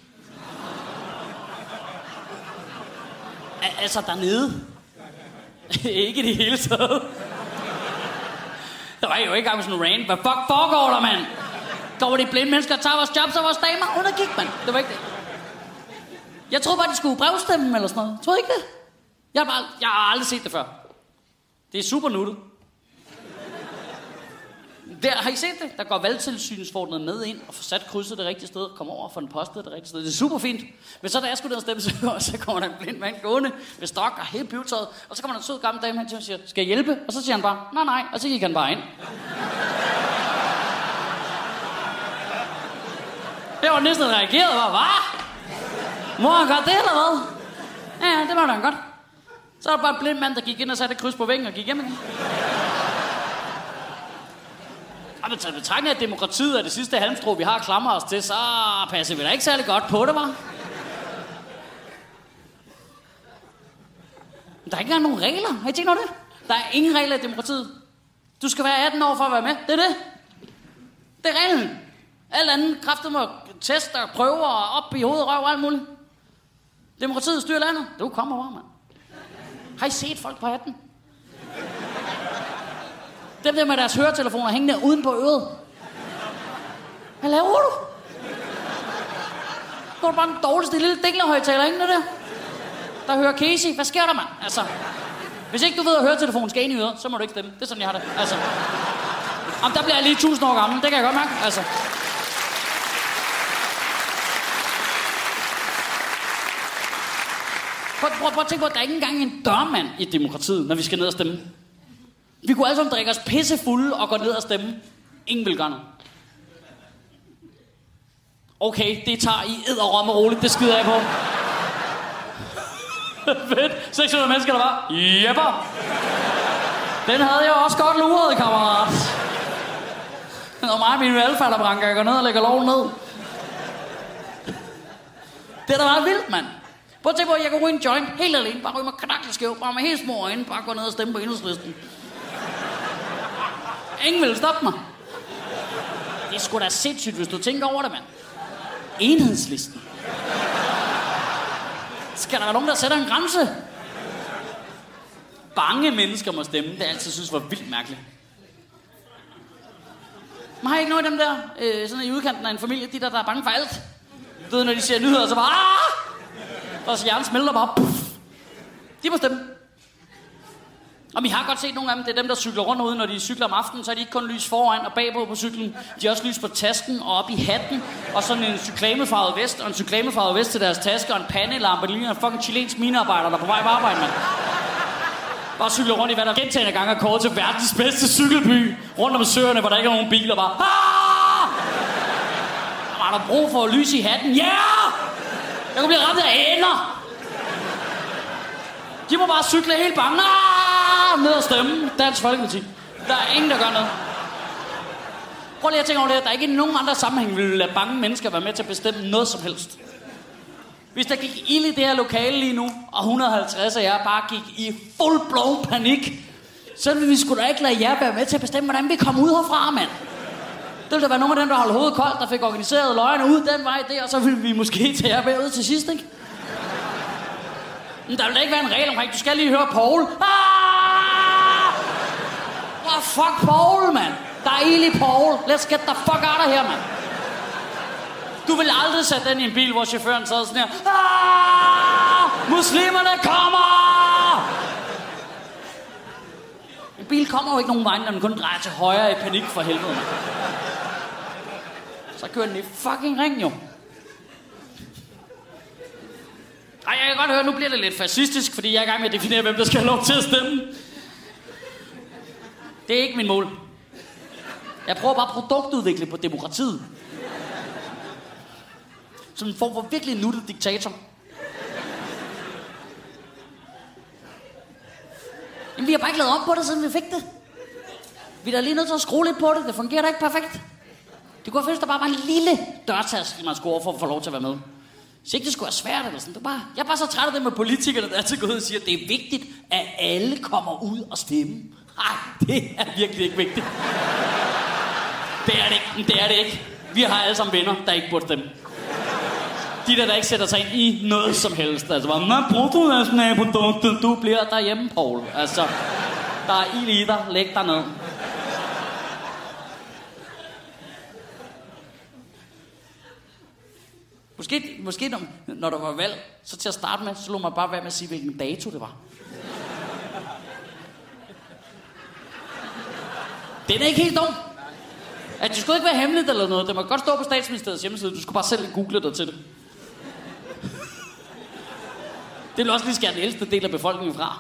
Altså dernede. Ikke det hele taget. Der var jo ikke engang sådan en rant. Hvad fuck foregår der, mand? Går de blinde mennesker og tager vores jobs og vores damer? Undergik, mand. Det var ikke det. Jeg troede bare, de skulle brevstemme eller sådan noget. Troede ikke det? Jeg har aldrig set det før. Det er super nuttet. Der, har I set det? Der går valgtilsynsforordnet med ind og får sat krydset det rigtige sted, kommer over og får den postet det rigtige sted. Det er super fint. Men så da jeg skulle ned og stemme, så kommer der en blind mand gående med stok og helt pivetøjet, og så kommer der en sød gammel dame hen til og siger, skal jeg hjælpe? Og så siger han bare, nej, og så gik han bare ind. Jeg var næsten reageret og var, hvad? Må han godt det, eller hvad? Ja, det var da godt. Så er der bare en blind mand, der gik ind og satte et kryds på væggen og gik hjem igen. Og med betragtning af, at demokratiet er det sidste halmstrå, vi har at klamre os til, så passer vi da ikke særlig godt på det, hva'? Der er ikke engang nogen regler. Har I tænkt over det? Der er ingen regler i demokratiet. Du skal være 18 år for at være med. Det er det. Det er reglen. Alt andet kræfter må teste og prøve og op i hovedet, røv og alt muligt. Demokratiet styrer landet. Du kommer bare, mand. Har I set folk på 18? Dem der med deres høretelefoner hængende uden på øret. Hvad laver du? Går du bare den dårligste lille dinglerhøjtaler hængende der hører Casey. Hvad sker der, mand? Altså, hvis ikke du ved at høretelefonen skal ind i øret, så må du ikke stemme. Det er sådan, jeg har det. Altså, om der bliver jeg lige 1000 år gammel. Det kan jeg godt mærke. Altså. Prøv at tænke på, at der er ikke engang en dørmand i demokratiet, når vi skal ned og stemme. Vi kunne alle sammen drikke os pissefulde og gå ned og stemme. Ingen vil gøre noget. Okay, det tager I edderrømme roligt, det skider jeg på. Fedt. 600 mennesker, der var. Jepper. Den havde jeg også godt luret, kammerat. Og mig og mine valgfalderbranker, jeg går ned og lægger loven ned. Det er da meget vildt, mand. Prøv at tænke på, at jeg kan ryge en joint helt alene. Bare ryge mig knakkelskæv, bare med helt små øjne. Bare gå ned og stemme på Enhedslisten. Ingen vil stoppe mig. Det er sgu da sindssygt, hvis du tænker over det, mand. Enhedslisten. Skal der være nogen, der sætter en grænse? Bange mennesker må stemme. Det har jeg altid synes var vildt mærkeligt. Man har ikke noget af dem der, sådan i udkanten af en familie, de der er bange for alt. Du ved, når de ser nyheder, så bare, Deres hjerne smelter bare. Puff. De må stemme. Og vi har godt set nogle af dem, det er dem, der cykler rundt ude, når de cykler om aftenen, så er de ikke kun lys foran og bagpå på cyklen. De har også lys på tasken og op i hatten, og sådan en cyklamefarvet vest, og en cyklamefarvet vest til deres taske, og en pandelampe, der ligner en fucking chilensk minearbejder, der er på vej på arbejde, mand. Bare cykler rundt i hvad der gentagende gange er kåret til verdens bedste cykelby, rundt om søerne, hvor der ikke er nogen biler, bare der er brug for lys i hatten, ja! Yeah! Jeg kunne blive ramt af ender! De må bare cykle helt bange. Ned og stemme. Dansk Folkeparti. Der er ingen, der gør noget. Prøv lige at tænke over det. Der er ikke i nogen andre sammenhæng, vi vil lade bange mennesker være med til at bestemme noget som helst. Hvis der gik ild i det her lokale lige nu, og 150 af jer bare gik i full-blown panik, så ville vi sgu da ikke lade jer være med til at bestemme, hvordan vi kommer ud herfra, mand. Det ville da være nogle af dem, der holdt hovedet koldt, der fik organiseret løgene ud den vej der, og så ville vi måske tage jer med ud til sidst, ikke? Men der vil da ikke være en regel omkring, du skal lige høre Paul. Fuck Paul, mand. Der er ild i Paul. Let's get the fuck out of here, mand. Du vil aldrig sætte den i en bil, hvor chaufføren sad sådan her. Muslimerne kommer! En bil kommer jo ikke nogen vej, når den kun drejer til højre i panik for helvede, mand. Så kører den i fucking ring, jo. Ej, jeg kan godt høre, nu bliver det lidt fascistisk, fordi jeg er i gang med at definere, hvem der skal have lov til at stemme. Det er ikke min mål. Jeg prøver bare at produktudvikle på demokratiet. Som en form for virkelig nuttet diktator. Jamen, vi har bare ikke lavet op på det, siden vi fik det. Vi er da lige nødt til at skrue lidt på det. Det fungerer da ikke perfekt. Det kunne være, der bare var en lille dørtaske, man skulle over for at få lov til at være med. Så ikke det skulle være svært eller sådan. Jeg er bare så træt af det med politikere, der altid går ud og siger, at det er vigtigt, at alle kommer ud og stemme. Nej, det er virkelig ikke vigtigt. Det er det ikke. Det er det ikke. Vi har alle sammen venner, der ikke burde stemme. De der ikke sætter sig ind i noget som helst. Altså bare, bruttonationalproduktet, du bliver derhjemme, Paul. Altså, der er ild i dig, læg dig ned. Måske når der var valg, så til at starte med, så lå man bare være med at sige, hvilken dato det var. Den er ikke helt dum. At det skulle ikke være hemmeligt eller noget. Det må godt stå på Statsministeriets hjemmeside. Du skulle bare selv google dig til det. Det vil også lige skære den ældste del af befolkningen fra.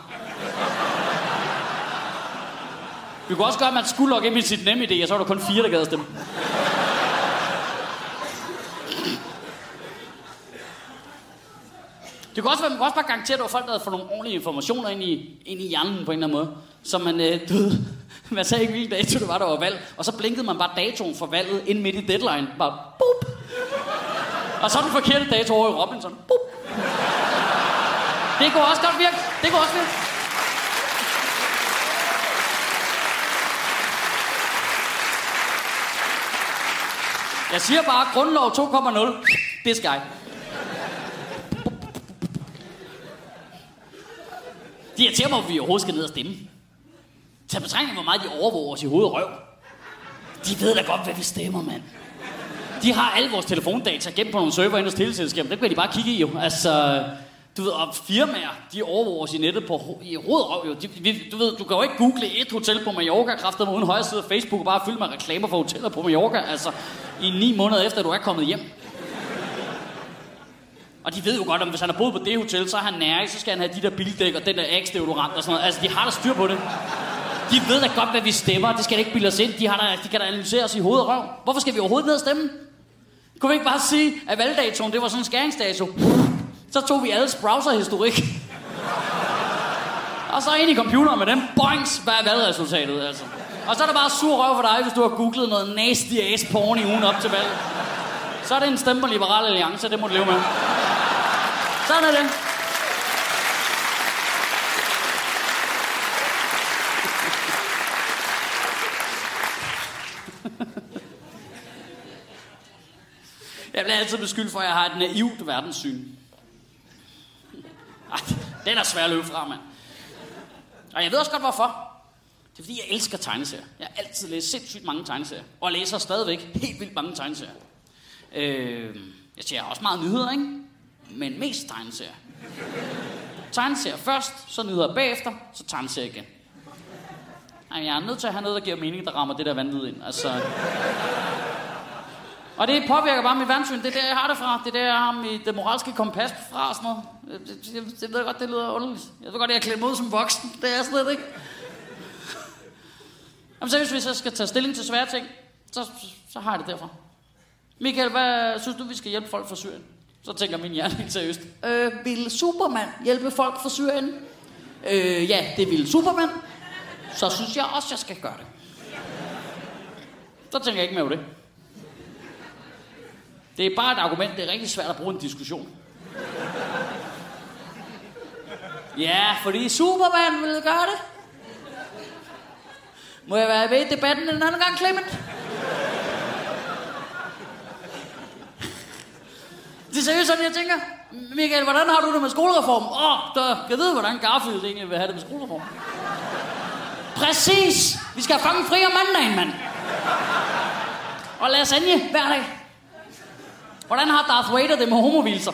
Vi kunne også gøre, at man skulle logge ind med sit NemID, og så var der kun 4, der gad at stemme. Det kunne også være, man kunne også bare garantere, at der var folk, der havde fået nogle ordentlige informationer ind i hjernen på en eller anden måde. Så man døde. Man sagde ikke, hvilken dato det var, der var valg. Og så blinkede man bare datoen for valget ind midt i deadline. Bare boop. Og så den forkerte dato over i Robinson. Boop. Det kunne også godt virke. Det kunne også virke. Jeg siger bare, grundlov 2,0. Det skal jeg. De irriterer mig, at vi overhovedet skal ned og stemme. Tag betragtning, hvor meget de overvåger os i hovedet og røv. De ved da godt, hvad vi stemmer, mand. De har alle vores telefondata gemt på nogle server inde hos teleselskabet. Det kan de bare kigge i, jo. Altså, du ved, og firmaer, de overvåger os i nettet i hoved og røv, jo. Du ved, du kan jo ikke google et hotel på Mallorca, kraftedeme uden højre side af Facebook, og bare fylde med reklamer for hoteller på Mallorca, altså, i 9 måneder efter, du er kommet hjem. Og de ved jo godt, at hvis han har boet på det hotel, så er han nærig, så skal han have de der bildæk og den der Axe-deodorant og sådan noget. Altså, de har da styr på det. De ved da godt, hvad vi stemmer. Det skal da ikke bilde os ind. De kan da analysere os i hoved og røv. Hvorfor skal vi overhovedet ned og stemme? Kunne vi ikke bare sige, at valgdatoen, det var sådan en skæringsdato? Så tog vi alles browserhistorik. Og så ind i computeren med dem. Boings, hvad er valgresultatet, altså? Og så er der bare sur røv for dig, hvis du har googlet noget nasty ass porn i ugen op til valget. Så er det en stemme på Liberal Alliance, det må du leve med. Sådan er det. Jeg bliver altid beskyldt for, at jeg har et naivt verdenssyn. Ej, den er svær at løbe fra, mand. Og jeg ved også godt, hvorfor. Det er fordi, jeg elsker tegneserier. Jeg har altid læst sindssygt mange tegneserier. Og jeg læser stadigvæk helt vildt mange tegneserier. Jeg ser også meget nyheder, ikke? Men mest tegneserier. Tegneserie først, så nyheder bagefter, så tegneserie igen. Ej, jeg er nødt til at have noget, der giver mening, der rammer det der vanvid ind. Altså... Og det påvirker bare mit verdenssyn. Det er der, jeg har det fra. Det er der, jeg har mit moralske kompas fra og sådan noget. Jeg ved godt, det lyder underligt. Jeg ved godt, jeg er klædt mod som voksen. Det er slet ikke. Jamen seriøst, hvis jeg skal tage stilling til svære ting, så har jeg det derfra. Michael, hvad synes du, vi skal hjælpe folk fra Syrien? Så tænker min hjerne helt seriøst. Vil Superman hjælpe folk fra Syrien? Ja, det vil Superman. Så synes jeg også, jeg skal gøre det. Så tænker jeg ikke mere over det. Det er bare et argument, det er rigtig svært at bruge en diskussion. Ja, fordi Superman vil gøre det. Må jeg være med i debatten en anden gang, Clement? Det er seriøst sådan, jeg tænker. Michael, hvordan har du det med skolereformen? Jeg ved, hvordan Garfield egentlig vil have det med skolereformen. Præcis! Vi skal have fucking fri om mandagen, mand. Og lasagne hver dag. Hvordan har Darth Vader det med homovilser?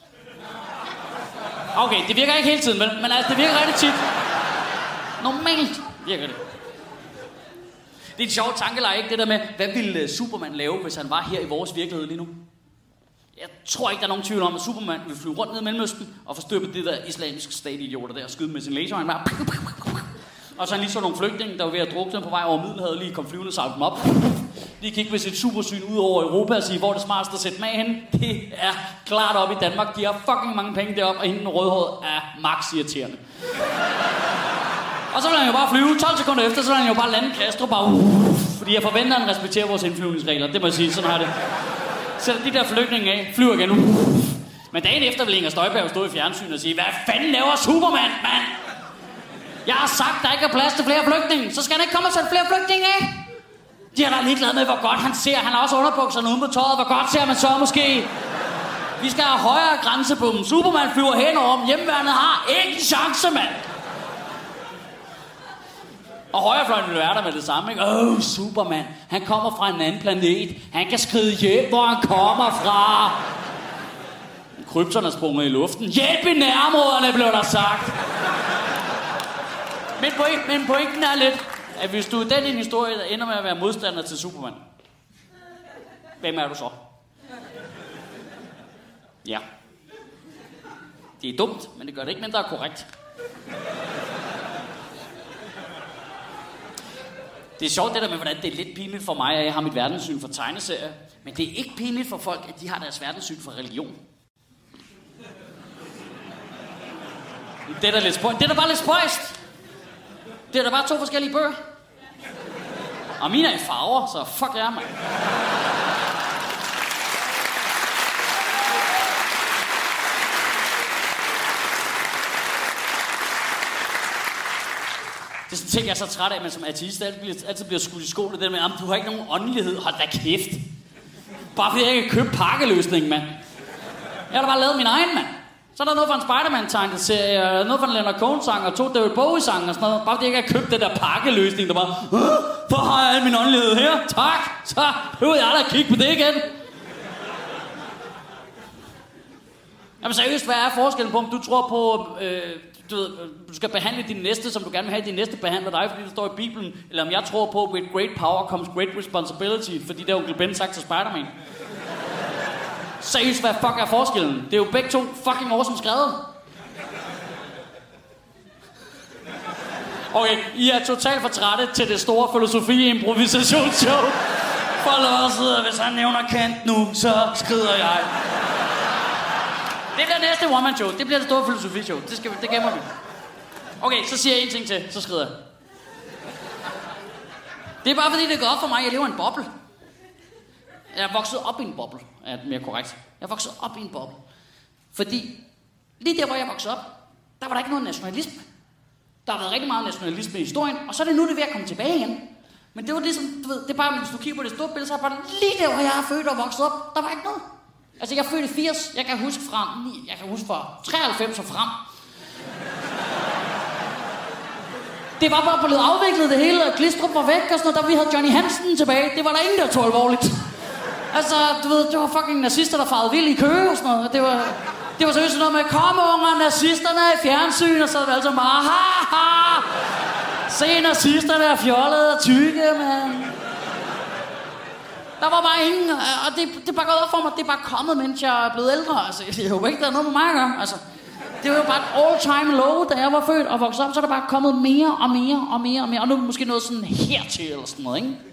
Okay, det virker ikke hele tiden, men altså, det virker rigtig tit. Normalt virker det. Det er en sjov tankeleje, ikke? Det der med, hvad ville Superman lave, hvis han var her i vores virkelighed lige nu? Jeg tror ikke, der er nogen tvivl om, at Superman vil flyve rundt ned i Mellemøsten og forstyrpe det der islamiske statidioter der og skyde med sin laser. Han bare... Og så han lige så nogle flygtninge, der var ved at drukne på vej over Middelhavet, lige kom flyvende og savlte dem op. De kiggede med sit supersyn ud over Europa og sige, hvor er det smartest at sætte dem af henne? Det er klart op i Danmark. De har fucking mange penge deroppe, og hende den rødhårede er max irriterende. Og så vil han jo bare flyve. 12 sekunder efter, så vil han jo bare lande Castro, fordi jeg forventer, at han respekterer vores indflyvningsregler. Det må jeg sige, sådan har det. Sætter de der flygtninge af, flyver igen. Men dagen efter vil Inger Støjberg stå i fjernsynet og sige, hvad fanden laver Superman, mand? Jeg har sagt, der ikke er plads til flere flygtninge. Så skal han ikke komme og sætte flere flygtninge af. De er da ligeglade med, hvor godt han ser. Han har også underbukserne ude på tøjet. Hvor godt ser man så måske? Vi skal have højere grænsebom. Superman flyver henover om. Hjemmeværnet har ikke en chance, mand. Og højrefløjen vil være der med det samme, ikke? Superman. Han kommer fra en anden planet. Han kan skride hjem, hvor han kommer fra. Krypton er sprunget i luften. Hjælp i nærområderne, blev der sagt. Men pointen er lidt, at hvis du er den historie, der ender med at være modstander til Superman, hvem er du så? Ja. Det er dumt, men det gør det ikke mindre korrekt. Det er sjovt det der med, hvordan det er lidt pinligt for mig, at jeg har mit verdenssyn for tegneserier, men det er ikke pinligt for folk, at de har deres verdenssyn for religion. Det er da lidt spøjst. Det er da bare lidt spøjst. Det er da bare 2 forskellige bøger. Og mine er i farver, så fuck jer, mand. Det er sådan ting, jeg er så træt af, men som ateist altid bliver skudt i skolen. Det med, du har ikke nogen åndelighed. Hold da kæft. Bare fordi jeg ikke kan købe pakkeløsningen, mand. Jeg har da bare lavet min egen, mand. Så er der noget fra en Spider-Man-tegneserie, noget fra en Leonard Cohen-sang og 2 David Bowie-sang og sådan noget. Bare fordi jeg ikke har købt den der pakkeløsning, der bare... Hvor har jeg al min åndelighed her? Tak! Så behøver jeg aldrig at kigge på det igen. Jamen seriøst, hvad er forskellen på, om du tror på... du skal behandle din næste, som du gerne vil have din næste behandler dig, fordi det står i Bibelen, eller om jeg tror på, with great power comes great responsibility, fordi det har onkel Ben sagt til Spider-Man. Seriøst, hvad fuck er forskellen? Det er jo begge to fucking awesome skrevet. Okay, I er totalt for trætte til det store filosofi-improvisationsshow. For låset, hvis han nævner Kant nu, så skrider jeg. Det bliver næste one-man-show. Det bliver det store filosofi-show. Det gemmer vi. Okay, så siger jeg en ting til, så skrider jeg. Det er bare fordi, det går op for mig, jeg lever i en boble. Jeg er vokset op i en boble, er det mere korrekt. Jeg er vokset op i en boble. Fordi lige der, hvor jeg voksede op, der var der ikke noget nationalisme. Der har været rigtig meget nationalisme i historien, og så er det nu, det er ved at komme tilbage igen. Men det var ligesom, du ved, det er bare, hvis du kigger på det store billede, så er det bare lige der, hvor jeg er født og vokset op, der var ikke noget. Altså, jeg er født i 80, jeg kan huske fra 93 og frem. Det var bare blevet afviklet det hele, og Glistrup var væk og sådan noget, da vi havde Johnny Hansen tilbage. Det var der ingen, der tog alvorligt. Altså, du ved, det var fucking nazister, der farede vild i Køge og sådan noget. Det Det var seriøst noget med, kom unger, nazisterne er i fjernsyn, og så er det altså bare, ha. Se, nazisterne er fjollede og tykke, mand. Der var bare ingen, og det bare gået op for mig, det er bare kommet, mens jeg er blevet ældre. Altså, jeg håber ikke, der er noget med mig at gøre. Altså, det var jo bare et all-time low, da jeg var født og vokset op, så er der bare kommet mere og mere og mere og mere. Og nu er det måske noget sådan hertil eller sådan noget, ikke?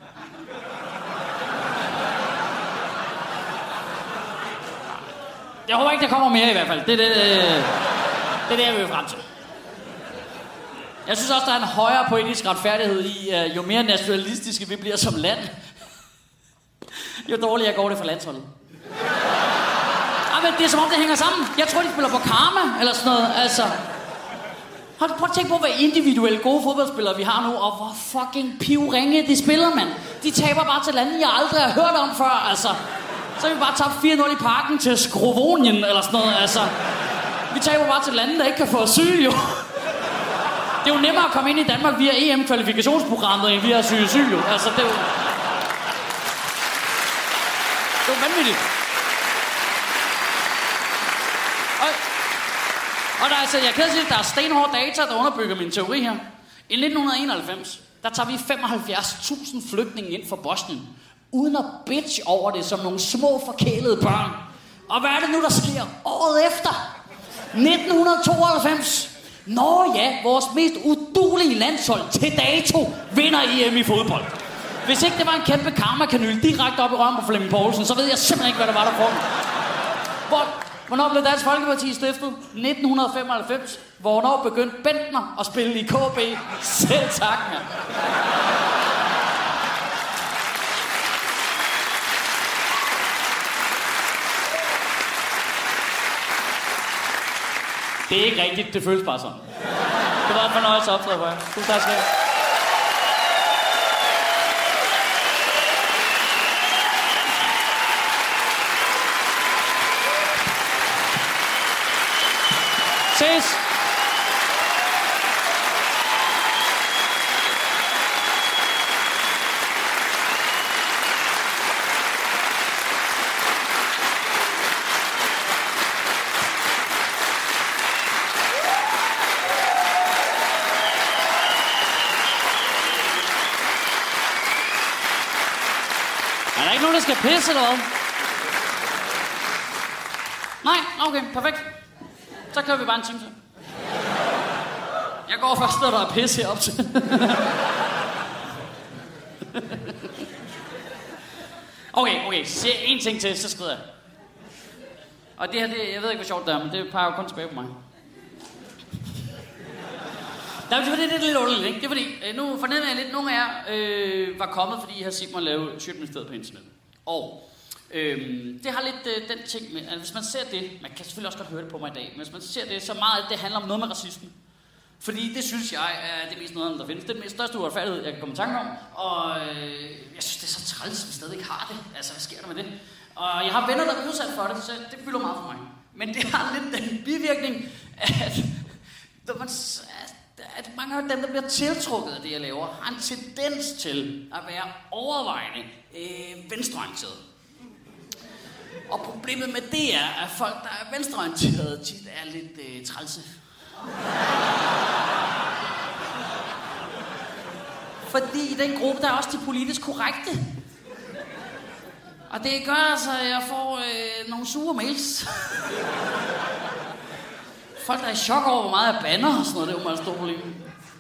Jeg håber ikke, der kommer mere i hvert fald. Det er det, jeg vil frem til. Jeg synes også, der er en højere poetisk retfærdighed i, jo mere nationalistiske vi bliver som land, jo dårligere går det for landsholdet. Men det er som om, det hænger sammen. Jeg tror, de spiller på karma, eller sådan noget. Altså, prøv at tænke på, hvad individuelle gode fodboldspillere vi har nu, og hvor fucking pivringe de spiller, mand. De taber bare til lande, jeg aldrig har hørt om før, altså. Så har vi bare tabt 4-0 i parken til Skrovonien, eller sådan noget, altså. Vi taber bare til lande, der ikke kan få asyl, jo. Det er jo nemmere at komme ind i Danmark via EM-kvalifikationsprogrammet, end via asyl, jo. Altså, det er jo... Det er vanvittigt. Og der er, altså, jeg kan sige, at der er stenhårde data, der underbygger min teori her. I 1991, der tager vi 75.000 flygtninge ind fra Bosnien, uden at bitch over det som nogle små forkælede børn. Og hvad er det nu, der sker året efter? 1992. Nå ja, vores mest uduelige landshold til dato vinder EM i fodbold. Hvis ikke det var en kæmpe karmakanyl direkte op i røven på Flemming Poulsen, så ved jeg simpelthen ikke, hvad der var der for. Hvornår blev Dansk Folkeparti stiftet? 1995. Hvornår begyndte Bentner at spille i KB? Selv tak, mand. Det er ikke rigtigt, det føles bare sådan. Det var en fornøjelse at optræde for jer. Tusind tak skal I have. Ses! Er der ikke nogen, der skal pisse eller hvad? Nej? Okay, perfekt. Så kører vi bare en time til. Jeg går først, når der er pisse heroppe til. Okay, siger en ting til, så skrider jeg. Og det her, jeg ved ikke, hvor sjovt det er, men det peger jo kun tilbage på mig. Nej, det er lidt underligt, ikke? Det er fordi, nu fornemmer jeg lidt, at nogle af jer var kommet, fordi I har set mig lave Sjøtministeriet på internet. Og det har lidt den ting med, at hvis man ser det, man kan selvfølgelig også godt høre det på mig i dag, men hvis man ser det, så meget, at det handler om noget med racisme. Fordi det synes jeg er det mest noget, der findes. Det er den største uretfærdighed, jeg kan komme i tanke om. Og jeg synes, det er så træls, at vi stadig ikke har det. Altså, hvad sker der med det? Og jeg har venner, der er udsat for det, så det fylder meget for mig. Men det har lidt den bivirkning, at mange af dem, der bliver tiltrukket af det, jeg laver, har en tendens til at være overvejende venstreorienteret. Og problemet med det er, at folk, der er venstreorienterede, tit er lidt trælse. Fordi i den gruppe, der er også de politisk korrekte. Og det gør altså, at jeg får nogle sure mails. Folk, der er i chok over, hvor meget jeg bander og sådan noget, det er jo meget stort problem.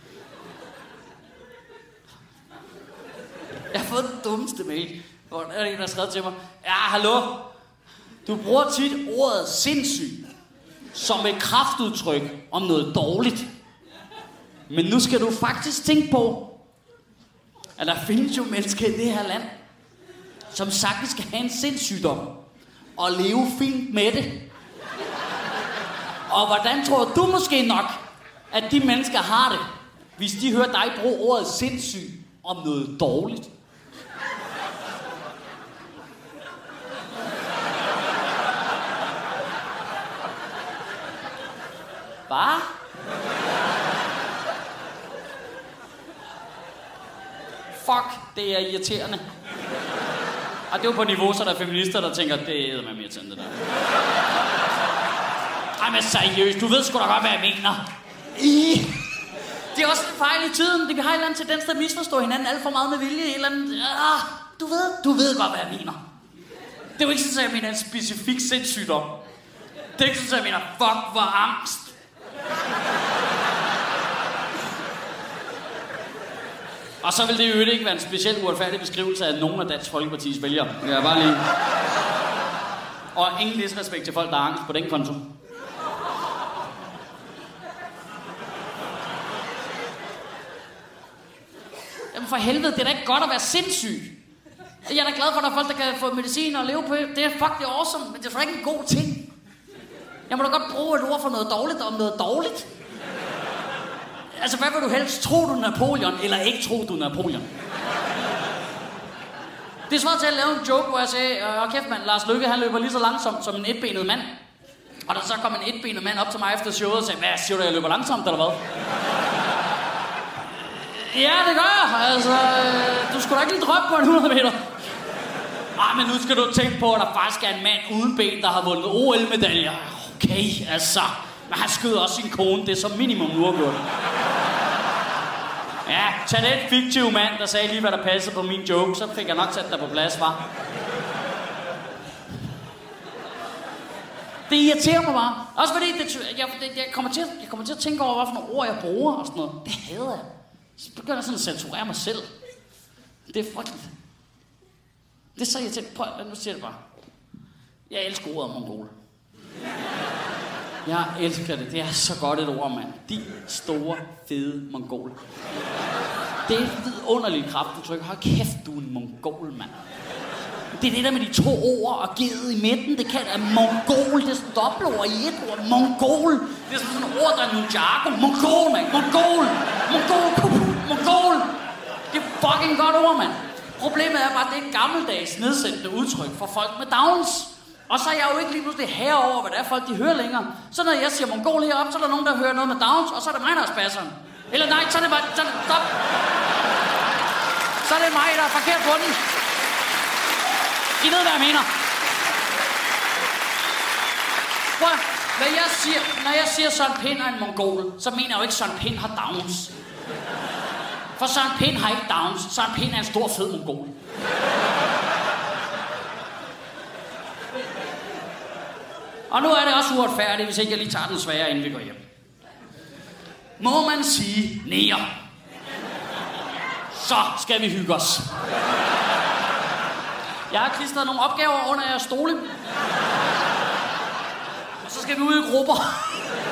Jeg har fået den dummeste mail, hvor der er en, der har skrevet til mig, ja, hallo, du bruger tit ordet sindssyg som et kraftudtryk om noget dårligt. Men nu skal du faktisk tænke på, at der findes jo mennesker i det her land, som sagtens skal have en sindssygdom og leve fint med det. Og hvordan tror du måske nok, at de mennesker har det, hvis de hører dig bruge ordet sindssyg om noget dårligt? Hvad? Fuck, det er irriterende. Og det er jo på niveau, så der er feminister, der tænker, det er med irriterende, det der. Nej, men seriøst, du ved sgu da godt, hvad jeg mener. Det er også en fejl i tiden. Vi har en eller anden tendens til at misforstå hinanden alt for meget med vilje. Et eller andet, du ved godt, hvad jeg mener. Det er jo ikke sådan, at jeg mener en specifik sindssygdom. Det er ikke sådan, at jeg mener, fuck, hvor angst. Og så vil det jo ikke være en specielt uretfærdig beskrivelse af nogen af Dansk Folkepartis vælgere. Jeg er bare lige... Og ingen disrespekt til folk, der har angst på den konto. Jamen for helvede, det er da ikke godt at være sindssyg. Jeg er da glad for, at der er folk, der kan få medicin og leve på. Det er fucking awesome, men det er sgu ikke en god ting. Jeg må da godt bruge et ord for noget dårligt om noget dårligt. Altså, hvad vil du helst? Tror du Napoleon, eller ikke tror du Napoleon? Det er svært til at lave en joke, hvor jeg sagde, kæft mand, Lars Løkke, han løber lige så langsomt som en etbenet mand. Og der så kom en etbenet mand op til mig efter showet og sagde, hvad siger du, jeg løber langsomt, eller hvad? Ja, det gør jeg. Altså, du skulle da ikke lige drømme på en 100 meter. Men nu skal du tænke på, at der faktisk er en mand uden ben, der har vundet OL-medaljer. Okay, altså. Men han skød også sin kone. Det er som minimum uafgjort. Ja, tag den fiktive mand, der sagde lige, hvad der passede på min joke. Så fik jeg nok sat dig på plads, var. Det irriterer mig bare. Også fordi jeg kommer til at tænke over, hvad for nogle ord jeg bruger og sådan noget. Det hader jeg. Så begynder jeg sådan at censurere mig selv. Det er fucking... Det er så irriterende. Prøv, nu siger det bare. Jeg elsker ordet mongol. Jeg elsker det. Det er så godt et ord, mand. De store, fede mongol. Det er et vidunderligt kraftudtryk. Hold kæft, du er en mongol, mand. Det er det der med de 2 ord og givet i midten. Det kan være mongol. Det er sådan dobbeltord i et ord. Mongol. Det er sådan et ord, der er Ninjago. Mongol, mand. Mongol. Mongol. Det er fucking godt ord, mand. Problemet er bare, at det er et gammeldags nedsættende udtryk for folk med Downs. Og så er jeg jo ikke lige pludselig herover, hvad det er folk, de hører længere. Så når jeg siger mongol heroppe, så er der nogen, der hører noget med Downs, og så er det mig, der er spasseren. Eller nej, så er det bare... Stop. Så er det mig, der er forkert på den. I ved, hvad jeg mener. Prøv, når jeg siger Søren Pind er en mongol, så mener jeg jo ikke, Søren Pind har Downs. For Søren Pind har ikke Downs. Søren Pind er en stor, fed mongol. Og nu er det også uretfærdigt, hvis ikke jeg lige tager den svære, inden vi går hjem. Må man sige neger? Så skal vi hygge os. Jeg har klistret nogle opgaver under jeres stole. Og så skal vi ud i grupper.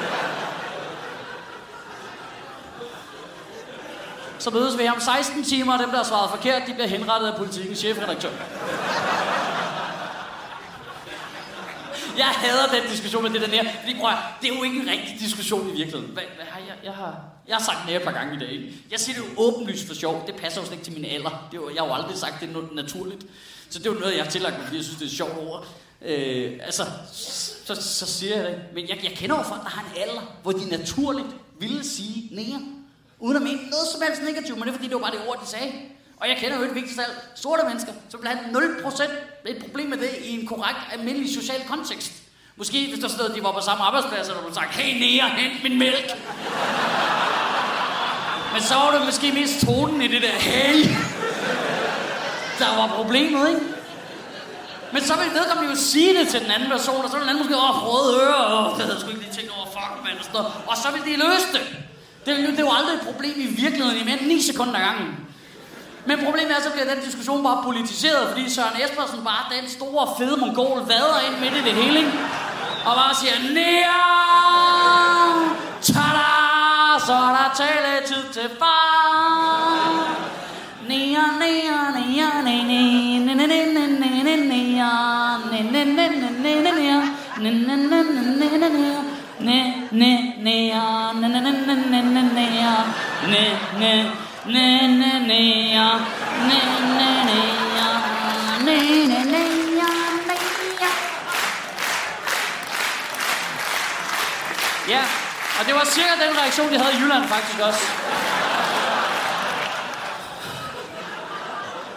Så mødes vi om 16 timer, og dem, der har svaret forkert, de bliver henrettet af Politikens chefredaktør. Jeg hader den diskussion med det der nære. Det er jo ikke en rigtig diskussion i virkeligheden. Jeg har sagt nære et par gange i dag. Ikke? Jeg siger det jo åbenlyst for sjov. Det passer jo slet ikke til min alder. Jeg har jo aldrig sagt, det er noget naturligt. Så det er jo noget, jeg har tillagt mig, fordi jeg synes, det er et sjovt ord. Så siger jeg det. Men jeg kender jo folk, der har en alder, hvor de naturligt ville sige nære. Uden at mene noget som helst negativt, men det er fordi, det var bare det ord, de sagde. Og jeg kender jo ikke vigtigst af alt sorte mennesker, så vil have 0% et problem med det i en korrekt, almindelig social kontekst. Måske hvis der stod, at de var på samme arbejdsplads, og der blev sagt, hey nære, hent min mælk. Men så var det måske mest tonen i det der, hey. Der var problemet, ikke? Men så vil vedkommende jo sige det til den anden person, og så vil den anden måske, røde ører, det havde jeg sgu ikke lige tænkt over, fuck, mand, og så vil de løse det. Det er jo aldrig et problem i virkeligheden i mere end 9 sekunder ad gangen. Men problemet er, så bliver den diskussion bare politiseret, fordi Søren Espersen bare den store, fede mongol vader ind midt i det hele, ikke? Og bare siger, nære, tada, så er der taletid til far. Nære, nære, nære, nære, nære, nære, nære, nære, ja, og det var cirka den reaktion, de havde i Jylland faktisk også.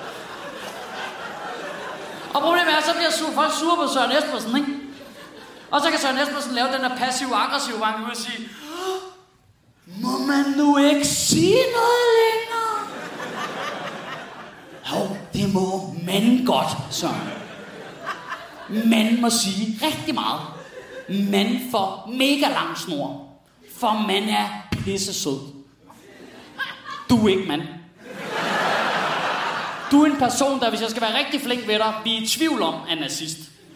Og problemet er, så bliver folk sure på Søren Espersen, ikke? Og så kan Søren Espersen lave den der passiv-aggressiv, hvor han kan sige, må man nu ikke sige noget længere? Jo, det må man godt, Søren. Man må sige rigtig meget. Man får mega lang snor. For man er pisse sød. Du er ikke mand. Du er en person, der, hvis jeg skal være rigtig flink ved dig, vi er i tvivl om, er nazist.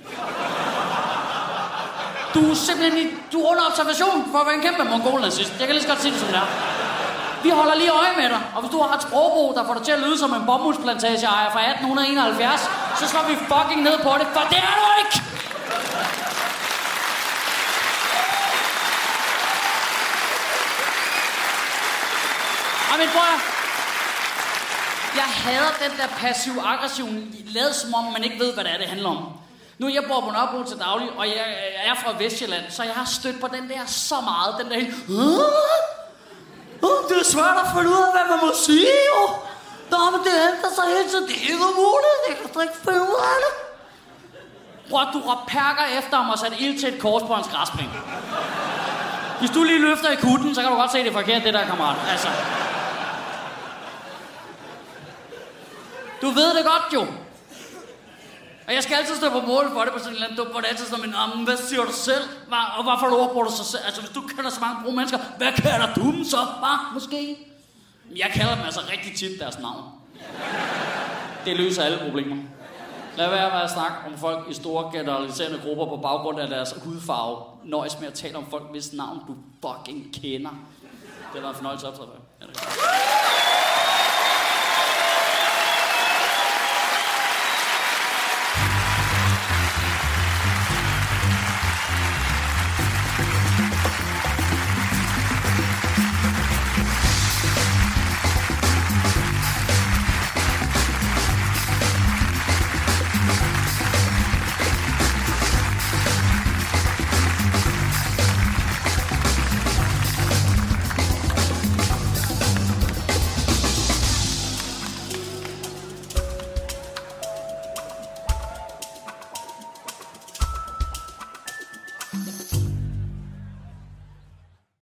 Du er simpelthen du er under observation for at være en kæmpe mongol-nazist. Jeg kan lige så godt sige det som det er. Vi holder lige øje med dig, og hvis du har et sprogbrug, der får dig til at lyde som en bomuldsplantageejer fra 1871, så slår vi fucking ned på det, for det er du ikke! Men prøv at... Jeg hader den der passiv-aggression, lavet som om man ikke ved, hvad det er, det handler om. Nu jeg bor på Nørrebro til daglig, og jeg er fra Vestjylland, så jeg har stødt på den der så meget. Den der helt... det er svært at finde ud af, hvad man må sige, jo. Nå, men det ændrer sig hele tiden. Det er ikke muligt. Jeg kan ikke finde ud af det. Prøv at du perker efter ham og satte ild til et kors på hans græsplæne. Hvis du lige løfter i kutten, så kan du godt se, det er forkert, det der, kammerat. Altså... Du ved det godt, jo. Og jeg skal altid stå på mål for det på sådan en eller anden dum, hvor det altid står, men hvad siger du selv? Og hvad for et ord bruger du så selv? Altså, hvis du kender så mange brune mennesker, hvad kalder du dem så? Måske? Jeg kalder dem altså rigtig tit deres navn. Det løser alle problemer. Lad være med at snakke om folk i store generaliserende grupper på baggrund af deres hudfarve. Nøjes med at tale om folk, hvis navn du fucking kender. Det var en fornøjelse at optræde for.